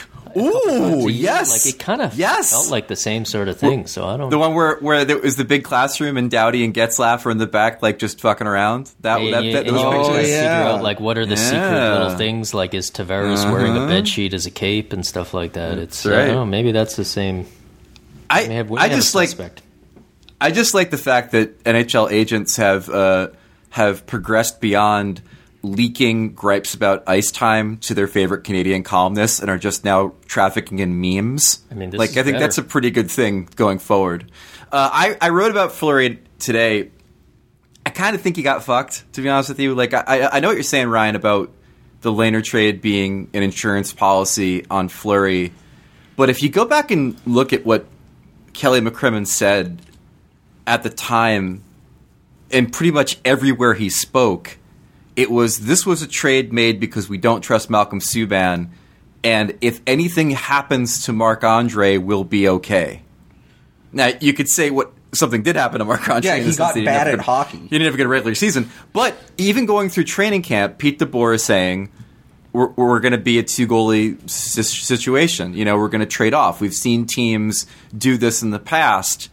Ooh, a year? yes, Like, it kind of yes. felt like the same sort of thing. So I don't. The one where where there was the big classroom and Dowdy and Getzlaff were in the back, like just fucking around. That And that, you, that and those you pictures. try to yeah. figure out like what are the secret Yeah. little things, like is Tavares wearing a bed sheet as a cape and stuff like that. It's right. I don't know, maybe that's the same. I May have, we I may have a just like suspect. I just like the fact that N H L agents have uh, have progressed beyond leaking gripes about ice time to their favorite Canadian columnists and are just now trafficking in memes. I mean, this like is I think better. that's a pretty good thing going forward. Uh, I I wrote about Fleury today. I kind of think he got fucked, to be honest with you. Like I I know what you're saying, Ryan, about the Lehner trade being an insurance policy on Fleury, but if you go back and look at what Kelly McCrimmon said at the time, and pretty much everywhere he spoke, it was this was a trade made because we don't trust Malcolm Subban, and if anything happens to Marc-Andre, we'll be okay. Now, you could say what something did happen to Marc-Andre. Yeah, in he the sense got that bad didn't have a at good- hockey. He didn't have a good regular season. But even going through training camp, Pete DeBoer is saying, we're, we're going to be a two-goalie s- situation. You know, we're going to trade off. We've seen teams do this in the past,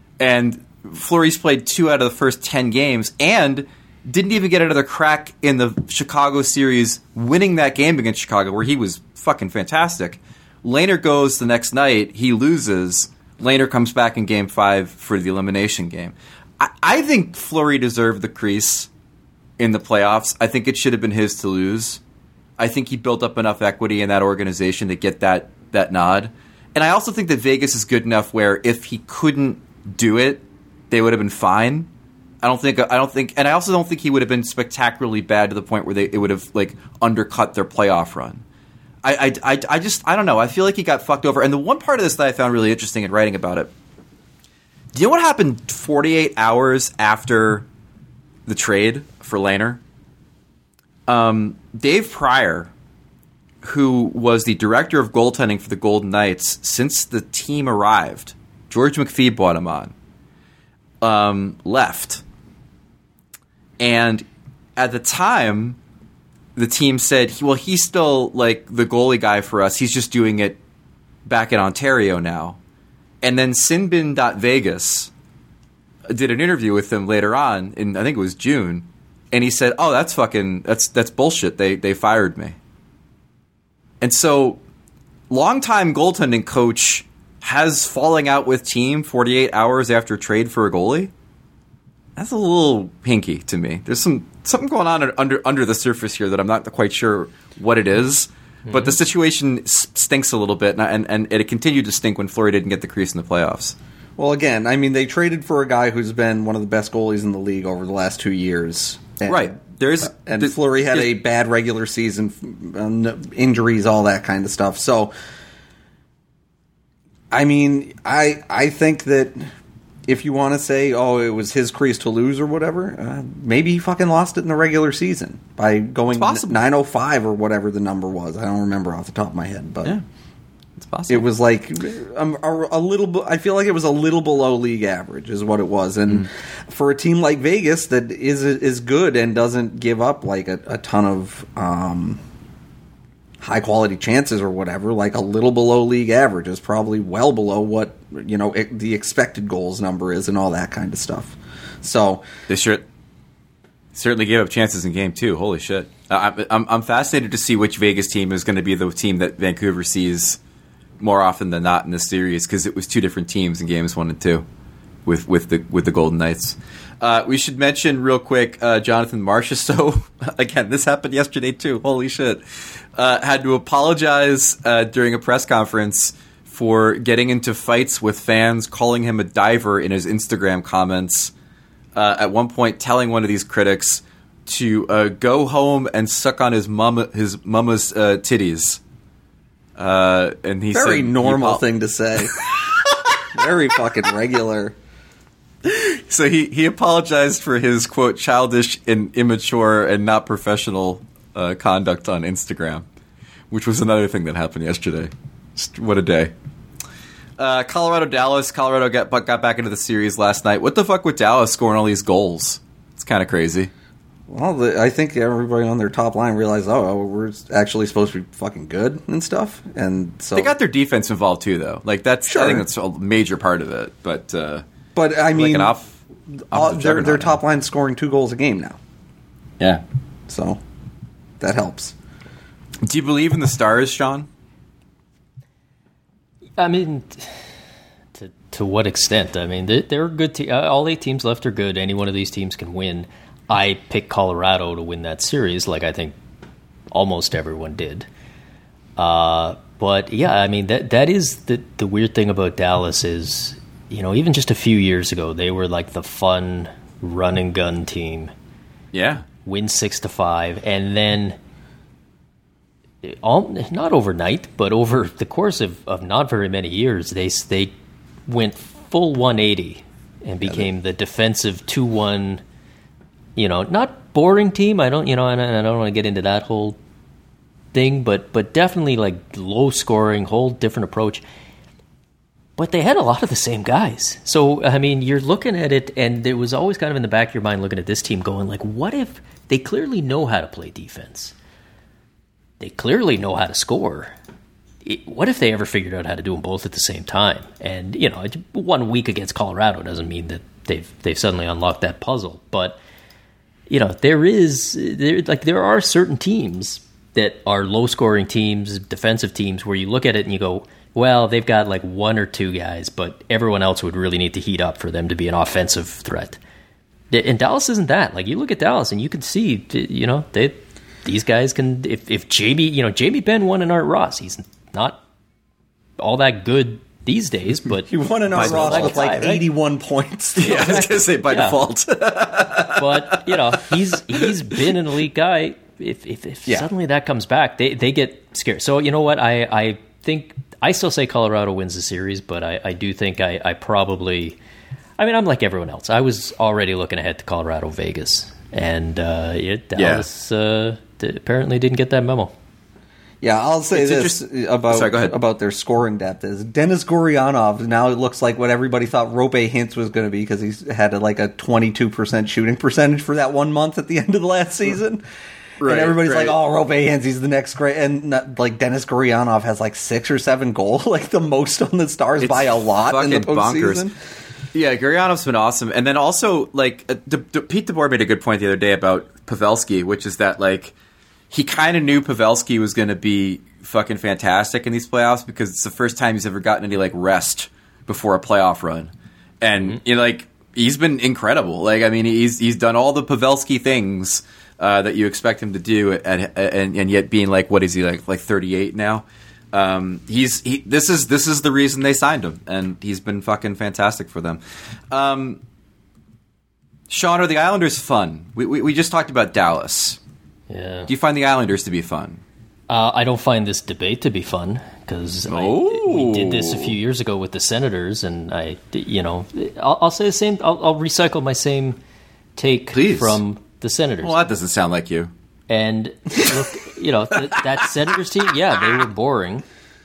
and Fleury's played two out of the first ten games and didn't even get another crack in the Chicago series, winning that game against Chicago where he was fucking fantastic. Lehner goes the next night. He loses. Lehner comes back in game five for the elimination game. I, I think Fleury deserved the crease in the playoffs. I think it should have been his to lose. I think he built up enough equity in that organization to get that that nod. And I also think that Vegas is good enough where if he couldn't do it, they would have been fine. I don't think. I don't think, and I also don't think he would have been spectacularly bad to the point where they it would have like undercut their playoff run. I, I, I, I just I don't know. I feel like he got fucked over. And the one part of this that I found really interesting in writing about it. Do you know what happened forty-eight hours after the trade for Lehner? Um, Dave Pryor, who was the director of goaltending for the Golden Knights since the team arrived, George McPhee brought him on. Um, left. And at the time, the team said, well, he's still like the goalie guy for us. He's just doing it back in Ontario now. And then Sinbin.Vegas did an interview with him later on in, I think it was June. And he said, oh, that's fucking, that's, that's bullshit. They, they fired me. And so longtime goaltending coach has falling out with team forty-eight hours after trade for a goalie. That's a little hinky to me. There's some something going on under under the surface here that I'm not quite sure what it is. Mm-hmm. But the situation stinks a little bit, and, and and it continued to stink when Fleury didn't get the crease in the playoffs. Well, again, I mean, they traded for a guy who's been one of the best goalies in the league over the last two years. And, Right. There's and there's, Fleury had a bad regular season, um, injuries, all that kind of stuff. So, I mean, I I think that if you want to say, oh, it was his crease to lose or whatever, uh, maybe he fucking lost it in the regular season by going nine oh five or whatever the number was. I don't remember off the top of my head, but yeah, it's possible. It was like um, a, a little. I feel like it was a little below league average, is what it was. And mm. for a team like Vegas that is is good and doesn't give up like a, a ton of um, high quality chances or whatever, like a little below league average is probably well below what you know it, the expected goals number is and all that kind of stuff. So they sure certainly gave up chances in game two. Holy shit! I, I'm I'm fascinated to see which Vegas team is going to be the team that Vancouver sees more often than not in this series, because it was two different teams in games one and two. with with the with the Golden Knights. Uh, we should mention real quick, uh, Jonathan Marchessault. Again, this happened yesterday too. Holy shit! Uh, had to apologize uh, during a press conference for getting into fights with fans, calling him a diver in his Instagram comments. Uh, at one point, telling one of these critics to uh, go home and suck on his mama his mama's uh, titties. Uh, and he Very said, normal he, thing to say. Very fucking regular. So he, he apologized for his, quote, childish and immature and not professional uh, conduct on Instagram, which was another thing that happened yesterday. Just, what a day. Uh, Colorado Dallas. Colorado got, got back into the series last night. What the fuck with Dallas scoring all these goals? It's kind of crazy. Well, the, I think everybody on their top line realized, oh, we're actually supposed to be fucking good and stuff. And so they got their defense involved too, though. Like that's, sure. I think that's a major part of it. But, uh, but I mean, like an off, uh, their, their top line scoring two goals a game now. Yeah, so that helps. Do you believe in the Stars, Sean? I mean, to to what extent? I mean, they, they're a good team. All eight teams left are good. Any one of these teams can win. I picked Colorado to win that series, like I think almost everyone did. Uh, but yeah, I mean that that is the the weird thing about Dallas is, you know, even just a few years ago, they were like the fun run and gun team. Yeah, win six to five, and then all not overnight, but over the course of, of not very many years, they they went full one eighty and became yeah, they, the defensive two one. You know, not boring team. I don't, you know, I don't, I don't want to get into that whole thing, but but definitely like low scoring, whole different approach. But they had a lot of the same guys. So, I mean, you're looking at it, and there was always kind of in the back of your mind looking at this team going, like, what if they clearly know how to play defense? They clearly know how to score. It, what if they ever figured out how to do them both at the same time? And, you know, one week against Colorado doesn't mean that they've they've suddenly unlocked that puzzle, but you know, there is there like there are certain teams that are low scoring teams, defensive teams, where you look at it and you go, well, they've got like one or two guys, but everyone else would really need to heat up for them to be an offensive threat. And Dallas isn't that. Like, you look at Dallas and you can see, you know, they these guys can. If if Jamie, you know, Jamie Benn won an Art Ross, he's not all that good these days, but he won an Art Ross with like eighty-one right? points. Yeah, I was gonna say by yeah. default. But you know, he's he's been an elite guy. If if, if yeah. suddenly that comes back, they they get scared. So you know what? I, I think I still say Colorado wins the series, but I, I do think I, I probably. I mean, I'm like everyone else. I was already looking ahead to Colorado Vegas, and uh, it, Dallas yeah. uh, apparently didn't get that memo. Yeah, I'll say it's this about Sorry, about their scoring depth is Denis Gurianov now it looks like what everybody thought Roope Hintz was going to be because he's had a, like a twenty-two percent shooting percentage for that one month at the end of the last season. Right, and everybody's right. like, oh, Roope Hintz, he's the next great. And not, like Denis Gurianov has like six or seven goals, like the most on the Stars it's by a lot in the postseason. Bonkers. Yeah, Gurianov's been awesome. And then also, like, uh, D- D- Pete DeBoer made a good point the other day about Pavelski, which is that, like, he kind of knew Pavelski was going to be fucking fantastic in these playoffs because it's the first time he's ever gotten any, like, rest before a playoff run. And, mm-hmm. you know, like, he's been incredible. Like, I mean, he's he's done all the Pavelski things uh, that you expect him to do, and, and and yet being, like, what is he, like, like thirty-eight now? Um, he's he. This is this is the reason they signed him, and he's been fucking fantastic for them. Um, Sean, are the Islanders fun? We, we we just talked about Dallas. Yeah. Do you find the Islanders to be fun? Uh, I don't find this debate to be fun because oh. we did this a few years ago with the Senators, and I, you know, I'll, I'll say the same. I'll, I'll recycle my same take Please. from the Senators. Well, that doesn't sound like you. And look, you know, th- that Senators team, yeah, they were boring,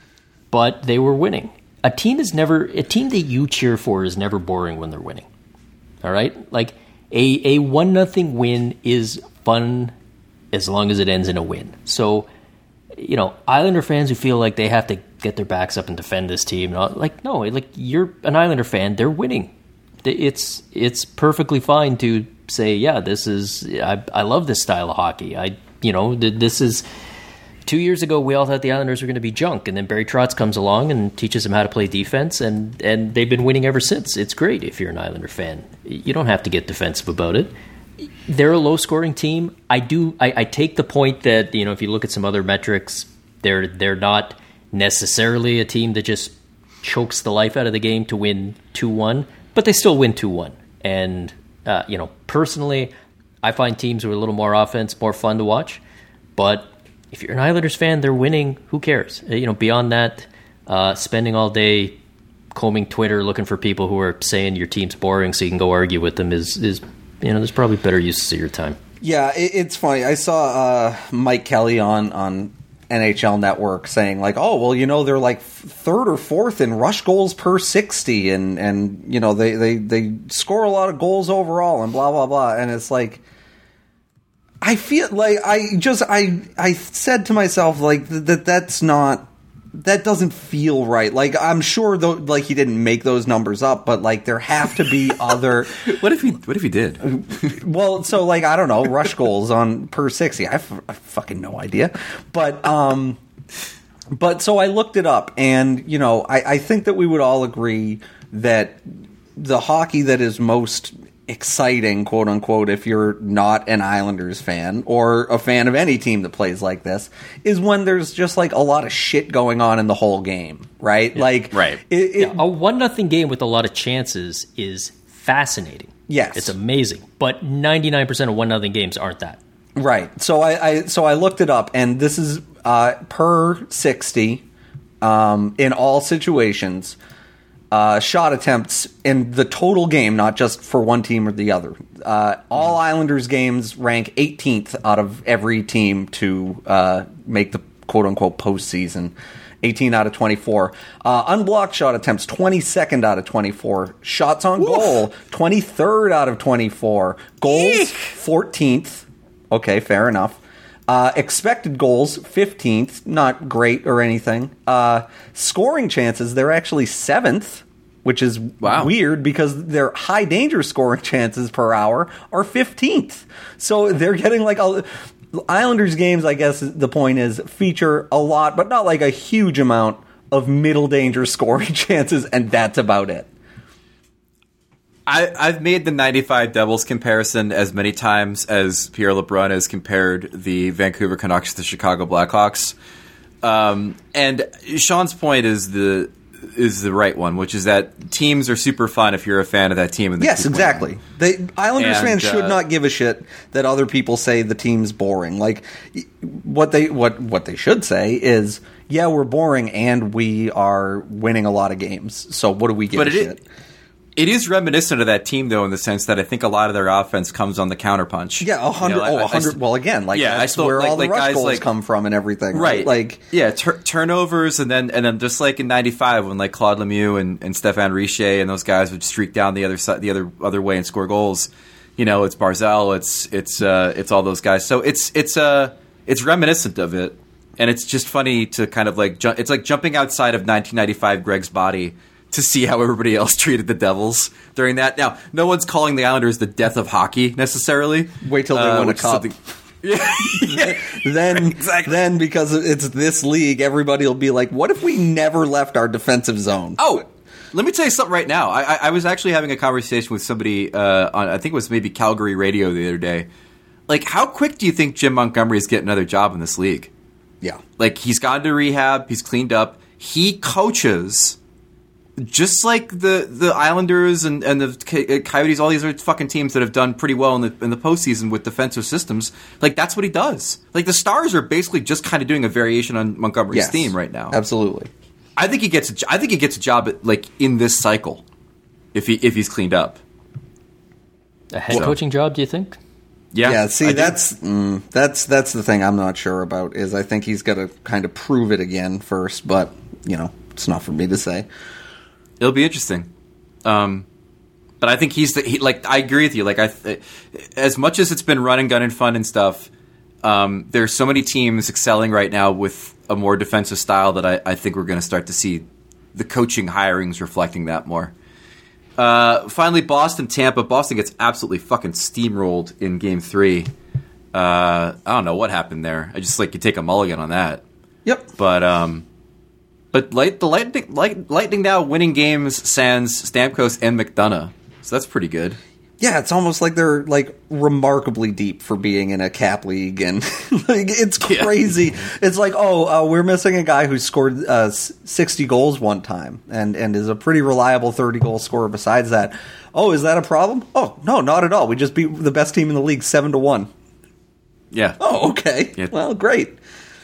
but they were winning. A team is never a team that you cheer for is never boring when they're winning. All right, like a a one nothing win is fun as long as it ends in a win. So, you know, Islander fans who feel like they have to get their backs up and defend this team, and all, like, no, like, you're an Islander fan, they're winning. It's it's perfectly fine to say, yeah, this is, I, I love this style of hockey. I, you know, this is, two years ago, we all thought the Islanders were going to be junk, and then Barry Trotz comes along and teaches them how to play defense, and, and they've been winning ever since. It's great if you're an Islander fan. You don't have to get defensive about it. They're a low-scoring team. I do. I, I take the point that, you know, if you look at some other metrics, they're they're not necessarily a team that just chokes the life out of the game to win two one, but they still win two one. And, uh, you know, personally, I find teams with a little more offense more fun to watch. But if you're an Islanders fan, they're winning. Who cares? You know, beyond that, uh, spending all day combing Twitter looking for people who are saying your team's boring so you can go argue with them is, is you know, there's probably better uses of your time. Yeah, it, it's funny. I saw uh, Mike Kelly on, on N H L Network saying, like, oh, well, you know, they're like third or fourth in rush goals per sixty, and, and you know, they, they, they score a lot of goals overall, and blah, blah, blah. And it's like, I feel like I just, I, I said to myself, like, that that's not, that doesn't feel right. Like, I'm sure, though, like, he didn't make those numbers up, but, like, there have to be other... What if he, what if he did? Well, so, like, I don't know, rush goals on per sixty. I have I have fucking no idea. But, um... But, so I looked it up, and, you know, I, I think that we would all agree that the hockey that is most exciting, quote unquote, if you're not an Islanders fan or a fan of any team that plays like this, is when there's just like a lot of shit going on in the whole game, right? Yeah, like, right. It, it, yeah, a one nothing game with a lot of chances is fascinating. Yes, it's amazing. But ninety-nine percent of one nothing games aren't that. Right. So I, I so I looked it up, and this is uh, per sixty um, in all situations. Uh, shot attempts in the total game, not just for one team or the other. Uh, all Islanders games rank eighteenth out of every team to uh, make the quote-unquote postseason. eighteen out of twenty-four. Uh, unblocked shot attempts, twenty-second out of twenty-four. Shots on Oof. goal, twenty-third out of twenty-four. Goals, Eek. fourteenth. Okay, fair enough. Uh, expected goals, fifteenth. Not great or anything. Uh, scoring chances, they're actually seventh, which is wow. weird because their high danger scoring chances per hour are fifteenth. So they're getting like a... Islanders games, I guess the point is, feature a lot, but not like a huge amount of middle danger scoring chances, and that's about it. I, I've made the ninety-five Devils comparison as many times as Pierre LeBrun has compared the Vancouver Canucks to the Chicago Blackhawks. Um, and Sean's point is the is the right one, which is that teams are super fun if you're a fan of that team. And yes, exactly. They, Islanders and, fans uh, should not give a shit that other people say the team's boring. Like what they what what they should say is, yeah, we're boring and we are winning a lot of games. So what do we give but a it shit? Is, It is reminiscent of that team, though, in the sense that I think a lot of their offense comes on the counterpunch. Yeah, a hundred. You know, oh, a hundred. Well, again, like yeah, that's still, where like, all the like rush guys goals like, come from and everything, right? right? Like, yeah, tur- turnovers, and then and then just like in ninety-five when like Claude Lemieux and, and Stéphane Richer and those guys would streak down the other side, the other other way and score goals. You know, it's Barzal, it's it's uh, it's all those guys. So it's it's uh it's reminiscent of it, and it's just funny to kind of like ju- it's like jumping outside of nineteen ninety-five Greg's body to see how everybody else treated the Devils during that. Now, no one's calling the Islanders the death of hockey necessarily. Wait till they uh, win a cup. Yeah. yeah. Then, exactly. Then because it's this league, everybody will be like, "What if we never left our defensive zone?" Oh, let me tell you something right now. I, I, I was actually having a conversation with somebody uh, on, I think it was maybe Calgary radio the other day. Like, how quick do you think Jim Montgomery is getting another job in this league? Yeah. Like, he's gone to rehab. He's cleaned up. He coaches... Just like the, the Islanders and, and the Coyotes, all these other fucking teams that have done pretty well in the in the postseason with defensive systems, like that's what he does. Like the Stars are basically just kind of doing a variation on Montgomery's yes, theme right now. Absolutely. I think he gets. A, I think he gets a job at, like in this cycle, if he if he's cleaned up. A head so. coaching job? Do you think? Yeah. Yeah. See, I that's mm, that's that's the thing I'm not sure about. Is I think he's got to kind of prove it again first, but you know, it's not for me to say. It'll be interesting, um, but I think he's the he, like I agree with you. Like I, as much as it's been run and gun and fun and stuff, um, there's so many teams excelling right now with a more defensive style that I, I think we're going to start to see the coaching hirings reflecting that more. Uh, finally, Boston, Tampa. Boston gets absolutely fucking steamrolled in Game Three. Uh, I don't know what happened there. I just like you take a mulligan on that. Yep. But um, but light the lightning light, lightning now winning games sans Stamkos and McDonough, so that's pretty good. Yeah, it's almost like they're like remarkably deep for being in a cap league, and like it's crazy. Yeah. It's like, oh, uh, we're missing a guy who scored uh, sixty goals one time, and and is a pretty reliable thirty goal scorer. Besides that, oh, is that a problem? Oh, no, not at all. We just beat the best team in the league seven to one. Yeah. Oh, okay. Yeah. Well, great.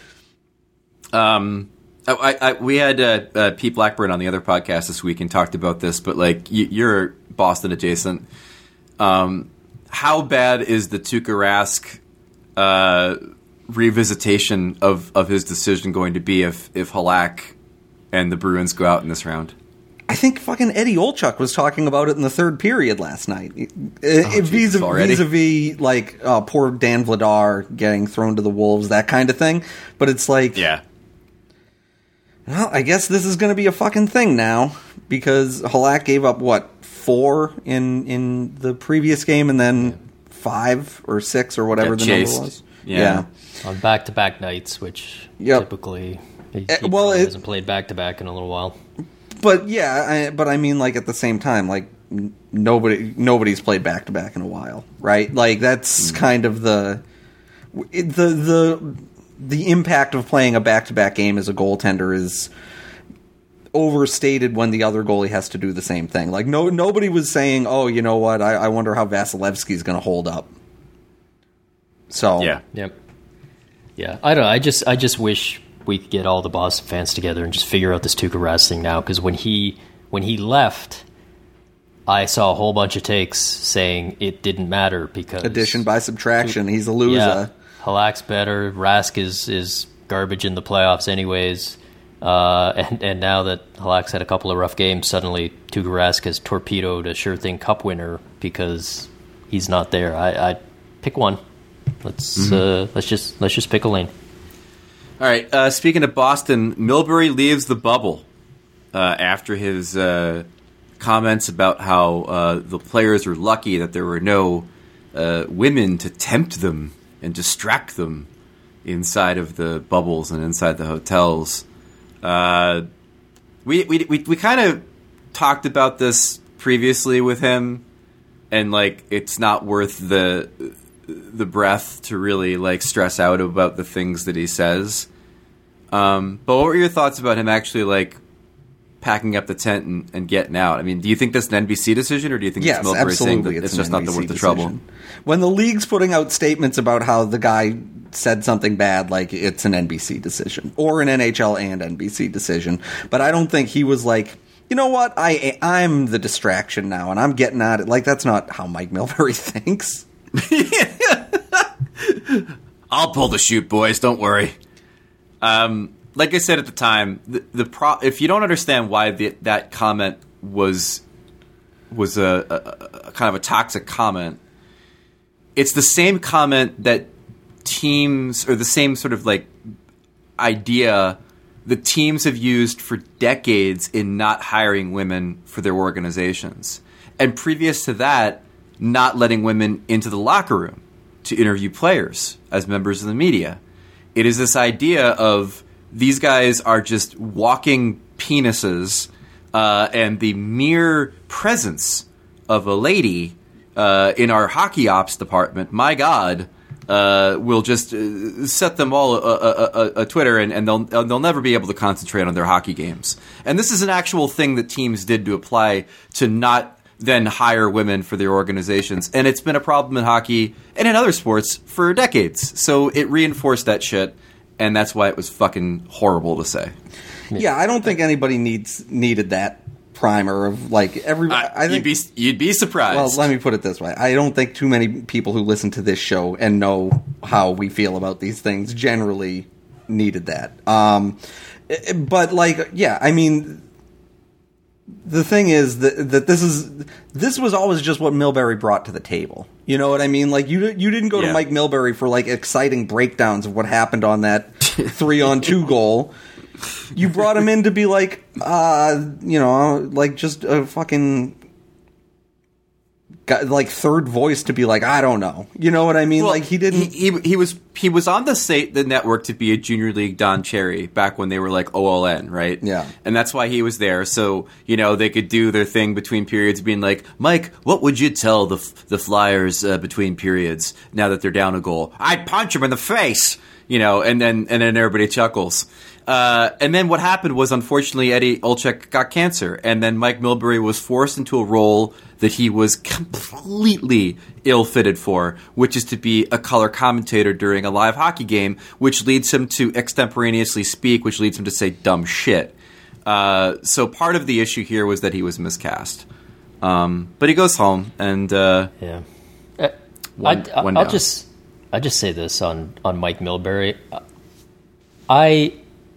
Um, I, I we had uh, uh, Pete Blackburn on the other podcast this week and talked about this, but like you, you're Boston adjacent. Um, how bad is the Tuukka Rask uh, revisitation of, of his decision going to be if if Halak and the Bruins go out in this round? I think fucking Eddie Olchuk was talking about it in the third period last night. Oh, vis-a-vis, vis-a-vis, like, uh, poor Dan Vladar getting thrown to the wolves, that kind of thing. But it's like, yeah. Well, I guess this is going to be a fucking thing now, because Halak gave up, what, four in in the previous game, and then five or six or whatever Got the chased. number was. Yeah. yeah. On back-to-back nights, which yep. typically he, uh, he well, it, hasn't played back-to-back in a little while. But yeah, I, but I mean, like at the same time, like n- nobody nobody's played back to back in a while, right? Like that's mm. kind of the the the the impact of playing a back to back game as a goaltender is overstated when the other goalie has to do the same thing. Like no nobody was saying, oh, you know what? I, I wonder how Vasilevsky's going to hold up. So yeah, yep, yeah. I don't know. I just I just wish we could get all the Boston fans together and just figure out this Tuukka Rask thing now, because when he when he left, I saw a whole bunch of takes saying it didn't matter because addition by subtraction, he's a loser. Yeah, Halak's better. Rask is is garbage in the playoffs anyways. Uh, and and now that Halak's had a couple of rough games, suddenly Tuukka Rask has torpedoed a sure thing cup winner because he's not there. I, I pick one. Let's mm-hmm. uh, let's just let's just pick a lane. All right. Uh, speaking of Boston, Milbury leaves the bubble uh, after his uh, comments about how uh, the players were lucky that there were no uh, women to tempt them and distract them inside of the bubbles and inside the hotels. Uh, we we we, we kind of talked about this previously with him, and like it's not worth the the breath to really like stress out about the things that he says. Um, but what were your thoughts about him actually like packing up the tent and, and getting out? I mean, do you think that's an N B C decision, or do you think yes, it's Milbury saying that it's, it's just not the worth the trouble? When the league's putting out statements about how the guy said something bad, like it's an N B C decision or an N H L and N B C decision. But I don't think he was like, you know what, I I'm the distraction now and I'm getting at it. Like that's not how Mike Milbury thinks. I'll pull the shoot, boys. Don't worry. Um, like I said at the time, the, the pro- if you don't understand why the, that comment was was a, a, a kind of a toxic comment, it's the same comment that teams, or the same sort of like idea the teams have used for decades in not hiring women for their organizations, and previous to that, not letting women into the locker room to interview players as members of the media. It is this idea of these guys are just walking penises, uh, and the mere presence of a lady uh, in our hockey ops department, my God, uh, will just uh, set them all a, a, a, a Twitter, and, and they'll they'll never be able to concentrate on their hockey games. And this is an actual thing that teams did to apply to not then hire women for their organizations. And it's been a problem in hockey and in other sports for decades. So it reinforced that shit, and that's why it was fucking horrible to say. Yeah, I don't think anybody needs needed that primer of like every. Uh, I think you'd be you'd be surprised. Well, let me put it this way: I don't think too many people who listen to this show and know how we feel about these things generally needed that. Um, but like, yeah, I mean. The thing is that that this is this was always just what Milbury brought to the table. You know what I mean? Like you you didn't go yeah. to Mike Milbury for like exciting breakdowns of what happened on that three on two goal. You brought him in to be like, uh, you know, like just a fucking got, like third voice to be like, I don't know. You know what I mean? Well, like he didn't. He, he, he was he was on the state the network to be a junior league Don Cherry back when they were like O L N, right? Yeah. And that's why he was there. So you know they could do their thing between periods, being like, Mike, what would you tell the the Flyers uh, between periods now that they're down a goal? I'd punch him in the face, you know. And then and then everybody chuckles. Uh, and then what happened was, unfortunately, Eddie Olczyk got cancer, and then Mike Milbury was forced into a role that he was completely ill-fitted for, which is to be a color commentator during a live hockey game, which leads him to extemporaneously speak, which leads him to say dumb shit. Uh, so part of the issue here was that he was miscast. Um, but he goes home, and uh, yeah, uh, one, I, one I'll down. just I just say this on on Mike Milbury. I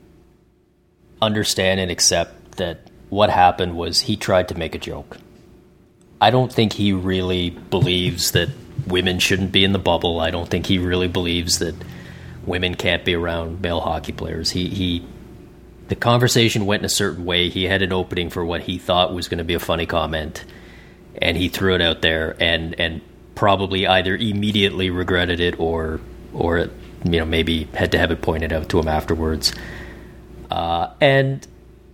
understand and accept that what happened was he tried to make a joke. I don't think he really believes that women shouldn't be in the bubble. I don't think he really believes that women can't be around male hockey players. He, he the conversation went in a certain way. He had an opening for what he thought was going to be a funny comment, and he threw it out there, and, and probably either immediately regretted it or or you know maybe had to have it pointed out to him afterwards. Uh, and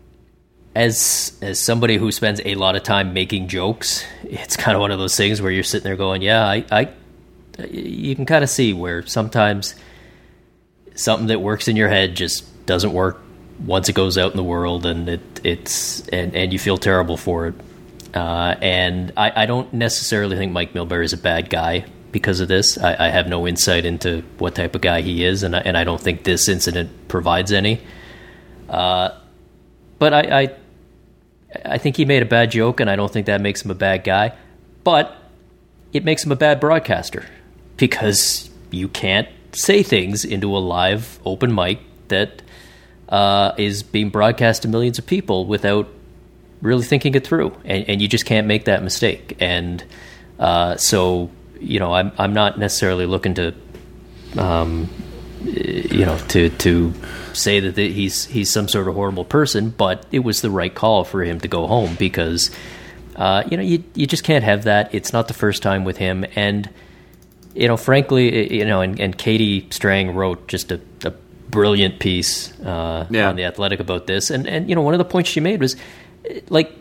as as somebody who spends a lot of time making jokes, it's kind of one of those things where you're sitting there going, yeah, I, I you can kind of see where sometimes something that works in your head just doesn't work once it goes out in the world, and it it's and, and you feel terrible for it. Uh, and I, I don't necessarily think Mike Milbury is a bad guy because of this. I, I have no insight into what type of guy he is, and I, and I don't think this incident provides any. Uh, but I, I, I think he made a bad joke, and I don't think that makes him a bad guy. But it makes him a bad broadcaster because you can't say things into a live open mic that uh, is being broadcast to millions of people without really thinking it through, and, and you just can't make that mistake. And uh, so, you know, I'm I'm not necessarily looking to, um, you know, to to. say that he's he's some sort of horrible person, but it was the right call for him to go home because uh, you know you you just can't have that. It's not the first time with him, and you know, frankly, you know, and, and Katie Strang wrote just a, a brilliant piece uh, yeah. on The Athletic about this, and and you know, one of the points she made was like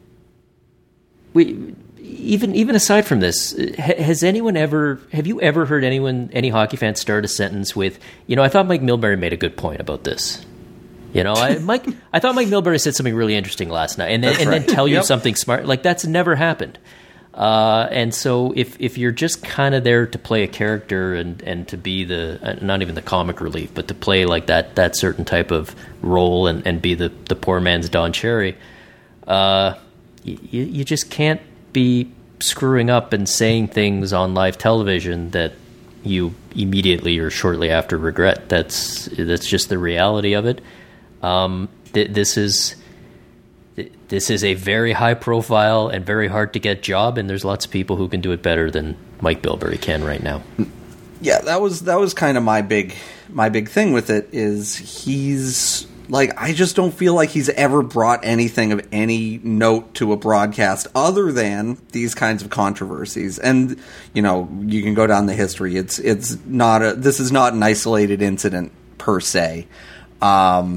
we. Even even aside from this, has anyone ever, have you ever heard anyone, any hockey fan start a sentence with, you know, I thought Mike Milbury made a good point about this. You know, I Mike, I thought Mike Milbury said something really interesting last night, and then, and right. then tell you Yep. something smart. Like, that's never happened. Uh, and so if if you're just kind of there to play a character and, and to be the, uh, not even the comic relief, but to play like that that certain type of role and, and be the, the poor man's Don Cherry, uh, you, you just can't be screwing up and saying things on live television that you immediately or shortly after regret. That's that's just the reality of it. Um, th- this is th- this is a very high profile and very hard to get job, and there's lots of people who can do it better than Mike Milbury can right now. Yeah, that was that was kind of my big my big thing with it is he's like, I just don't feel like he's ever brought anything of any note to a broadcast other than these kinds of controversies. And, you know, you can go down the history. It's it's not a this is not an isolated incident per se. Um,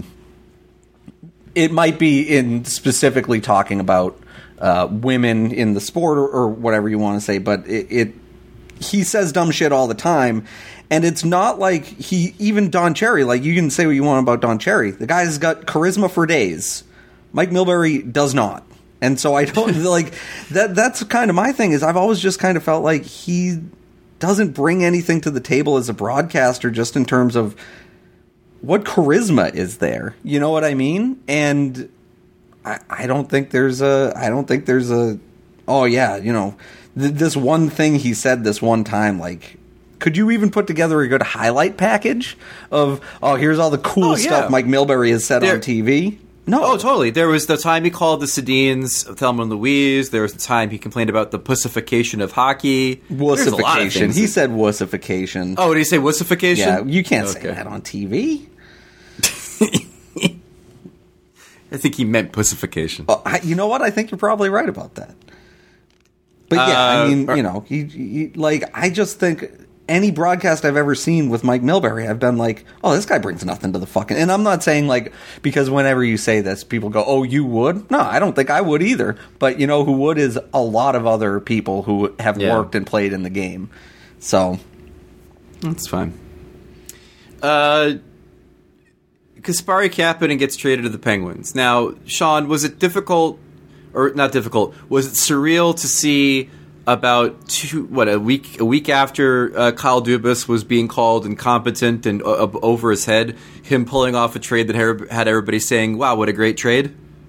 it might be in specifically talking about uh, women in the sport or, or whatever you want to say, but it, it he says dumb shit all the time. And it's not like he, even Don Cherry, like you can say what you want about Don Cherry. The guy's got charisma for days. Mike Milbury does not. And so I don't, like, that. that's kind of my thing is I've always just kind of felt like he doesn't bring anything to the table as a broadcaster just in terms of what charisma is there. You know what I mean? And I, I don't think there's a, I don't think there's a, oh yeah, you know, th- this one thing he said this one time, like, could you even put together a good highlight package of, oh, here's all the cool Oh, yeah. stuff Mike Milbury has said There- on T V? No. Oh, totally. There was the time he called the Sedins Thelma and Louise. There was the time he complained about the pussification of hockey. There's a lot of Wussification. things He that- said wussification. Oh, did he say wussification? yeah, you can't say Okay. that on T V. I think he meant pussification. Oh, I, you know what? I think you're probably right about that. But yeah, Uh, I mean, or- you know, he, he, like, I just think any broadcast I've ever seen with Mike Milbury, I've been like, oh, this guy brings nothing to the fucking... And I'm not saying, like, because whenever you say this, people go, oh, you would? No, I don't think I would either. But you know who would is a lot of other people who have Yeah. worked and played in the game. So... That's fine. Uh, Kasperi Kapanen gets traded to the Penguins. Now, Sean, was it difficult, or not difficult, was it surreal to see about two, what, a week a week after uh, Kyle Dubas was being called incompetent and uh, over his head, him pulling off a trade that had everybody saying, wow, what a great trade?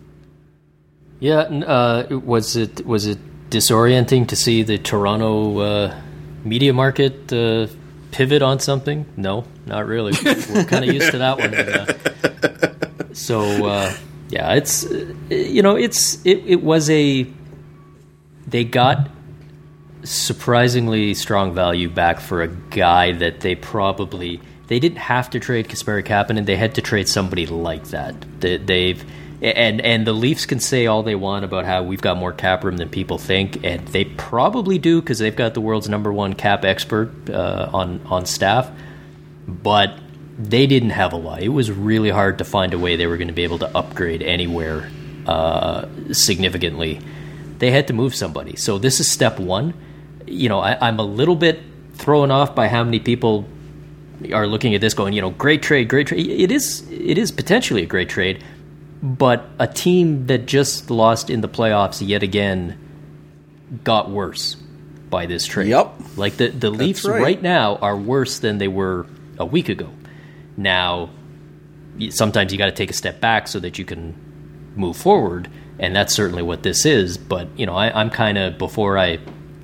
Yeah, uh, was it was it disorienting to see the Toronto uh, media market uh, pivot on something? No, not really. We're kind of used to that one. And, uh, so uh, yeah, it's uh, you know it's it, it was a they got surprisingly strong value back for a guy that they probably they didn't have to trade Kasperi Kapanen. They had to trade somebody like that. They, they've and and the Leafs can say all they want about how we've got more cap room than people think, and they probably do because they've got the world's number one cap expert uh, on on staff. But they didn't have a lot. It was really hard to find a way they were going to be able to upgrade anywhere uh, significantly. They had to move somebody. So this is step one. You know, I, I'm a little bit thrown off by how many people are looking at this going, you know, great trade, great trade. It is, it is potentially a great trade, but a team that just lost in the playoffs yet again got worse by this trade. Yep. Like the, the Leafs right. right now are worse than they were a week ago. Now, sometimes you got to take a step back so that you can move forward, and that's certainly what this is. But, you know, I, I'm kind of, before I...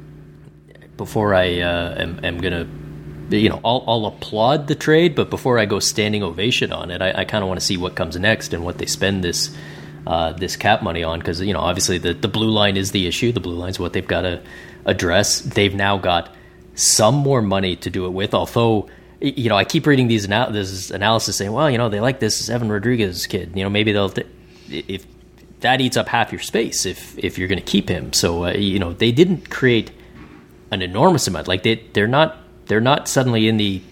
Before I uh, am, am going to, you know, I'll, I'll applaud the trade, but before I go standing ovation on it, I, I kind of want to see what comes next and what they spend this uh, this cap money on, because, you know, obviously the, the blue line is the issue. The blue line is what they've got to address. They've now got some more money to do it with, although, you know, I keep reading these anal- this analysis saying, well, you know, they like this Evan Rodriguez kid. You know, maybe they'll th- if that eats up half your space if if you're going to keep him. So, uh, you know, they didn't create an enormous amount. Like they, they're not, they're not suddenly in the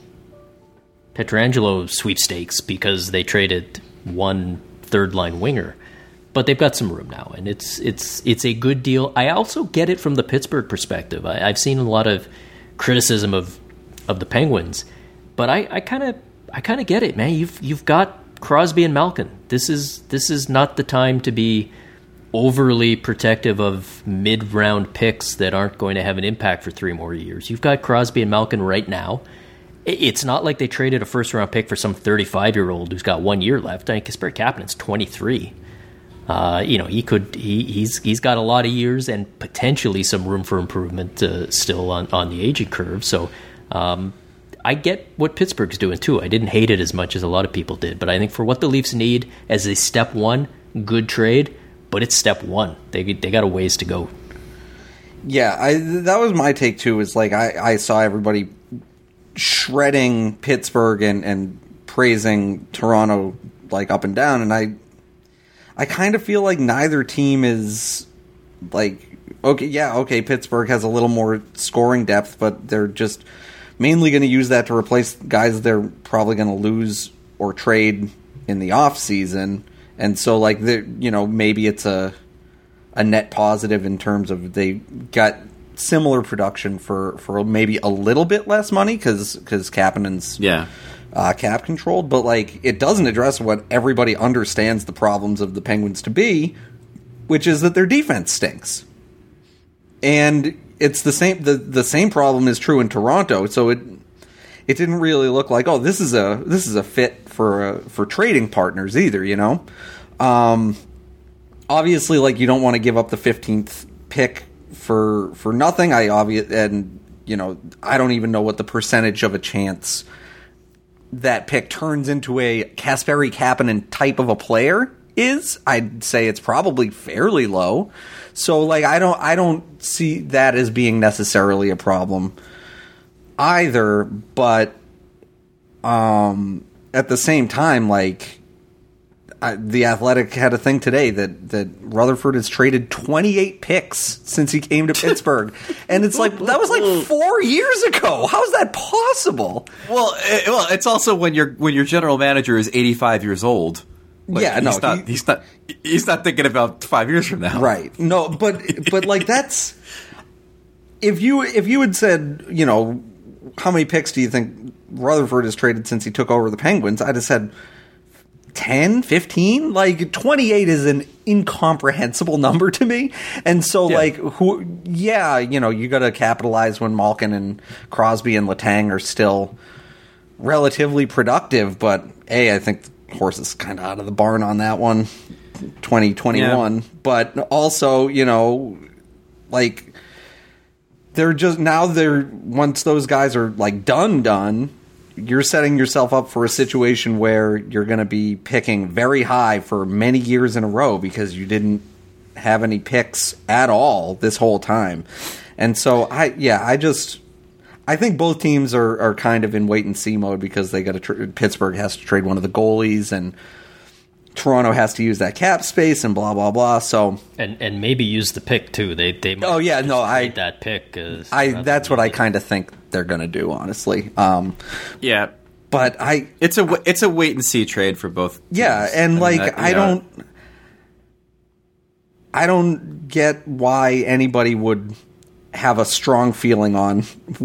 Pietrangelo sweepstakes because they traded one third line winger, but they've got some room now, and it's it's it's a good deal. I also get it from the Pittsburgh perspective. I, I've seen a lot of criticism of of the Penguins, but I kind of I kind of get it, man. You've you've got Crosby and Malkin. This is this is not the time to be overly protective of mid-round picks that aren't going to have an impact for three more years. You've got Crosby and Malkin right now. It's not like they traded a first-round pick for some thirty-five-year-old who's got one year left. I mean, Kasperi Kapanen's twenty-three. Uh, you know, he could he, he's he's got a lot of years and potentially some room for improvement uh, still on, on the aging curve. So um, I get what Pittsburgh's doing too. I didn't hate it as much as a lot of people did, but I think for what the Leafs need as a step one, good trade. But it's step one. They they got a ways to go. Yeah, I, that was my take too. Is like I, I saw everybody shredding Pittsburgh and, and praising Toronto like up and down, and I I kind of feel like neither team is like okay, yeah, okay. Pittsburgh has a little more scoring depth, but they're just mainly going to use that to replace guys they're probably going to lose or trade in the off season. And so, like, you know, maybe it's a a net positive in terms of they got similar production for, for maybe a little bit less money because because Kapanen's Yeah. uh, cap controlled. But, like, it doesn't address what everybody understands the problems of the Penguins to be, which is that their defense stinks. And it's the same. The, the same problem is true in Toronto. So it it didn't really look like, oh, this is a this is a fit for uh, for trading partners either, you know. Um, obviously, like you don't want to give up the fifteenth pick for for nothing. I obvious and you know I don't even know what the percentage of a chance that pick turns into a Kasperi Kapanen type of a player is. I'd say it's probably fairly low. So like I don't I don't see that as being necessarily a problem either, but um, at the same time, like I, the Athletic had a thing today that, that Rutherford has traded twenty-eight picks since he came to Pittsburgh. And it's like, that was like four years ago. How is that possible? Well, it, well, it's also when your when your general manager is eighty-five years old. Like, yeah, he's no, not, he, he's not. He's not thinking about five years from now, right? No, but but like that's if you if you had said, you know, how many picks do you think Rutherford has traded since he took over the Penguins? I'd have said ten, fifteen. Like twenty-eight is an incomprehensible number to me, and so yeah. like who? Yeah, you know, you got to capitalize when Malkin and Crosby and Letang are still relatively productive, but a I think. Horse is kind of out of the barn on that one, twenty twenty-one. Yeah. But also, you know, like they're just now they're once those guys are like done, done. You're setting yourself up for a situation where you're going to be picking very high for many years in a row because you didn't have any picks at all this whole time. And so I, yeah, I just. I think both teams are, are kind of in wait and see mode because they got to tra- Pittsburgh has to trade one of the goalies and Toronto has to use that cap space and blah blah blah. So and and maybe use the pick too. They they might oh yeah no I that pick. As, I that's what I kind of think they're going to do honestly. Um, yeah, but I it's a it's a wait and see trade for both. Teams. Yeah, and I like mean, that, I don't I don't get why anybody would. Have a strong feeling on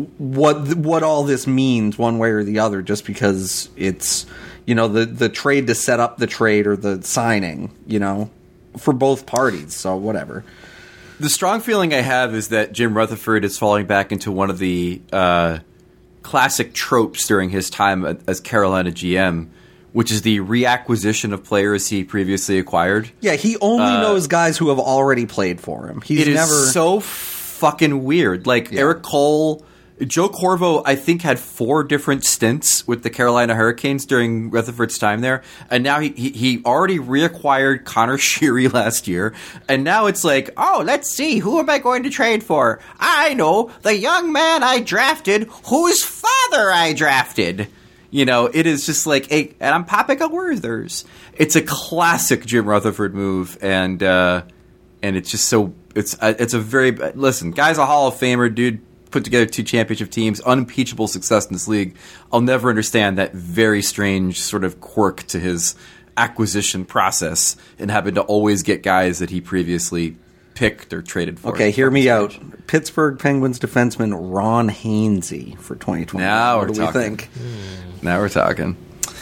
what what all this means one way or the other just because it's you know the the trade to set up the trade or the signing you know for both parties so whatever. The strong feeling I have is that Jim Rutherford is falling back into one of the uh, classic tropes during his time as Carolina G M, which is the reacquisition of players he previously acquired. Yeah, he only uh, knows guys who have already played for him. He's it is never so fucking weird. Like yeah. Eric Cole, Joe Corvo, I think had four different stints with the Carolina Hurricanes during Rutherford's time there, and now he he, he already reacquired Connor Sheary last year, and now it's like, oh, let's see, who am I going to trade for? I know, the young man I drafted, whose father I drafted. You know, it is just like, a, and I'm popping a Werthers. It's a classic Jim Rutherford move, and uh, and it's just so. It's a, it's a very listen. Guy's a Hall of Famer, dude. Put together two championship teams, unimpeachable success in this league. I'll never understand that very strange sort of quirk to his acquisition process and having to always get guys that he previously picked or traded for. Okay, hear me out. Pittsburgh Penguins defenseman Ron Hainsey for twenty twenty. Now what we're do talking. we think? Now we're talking.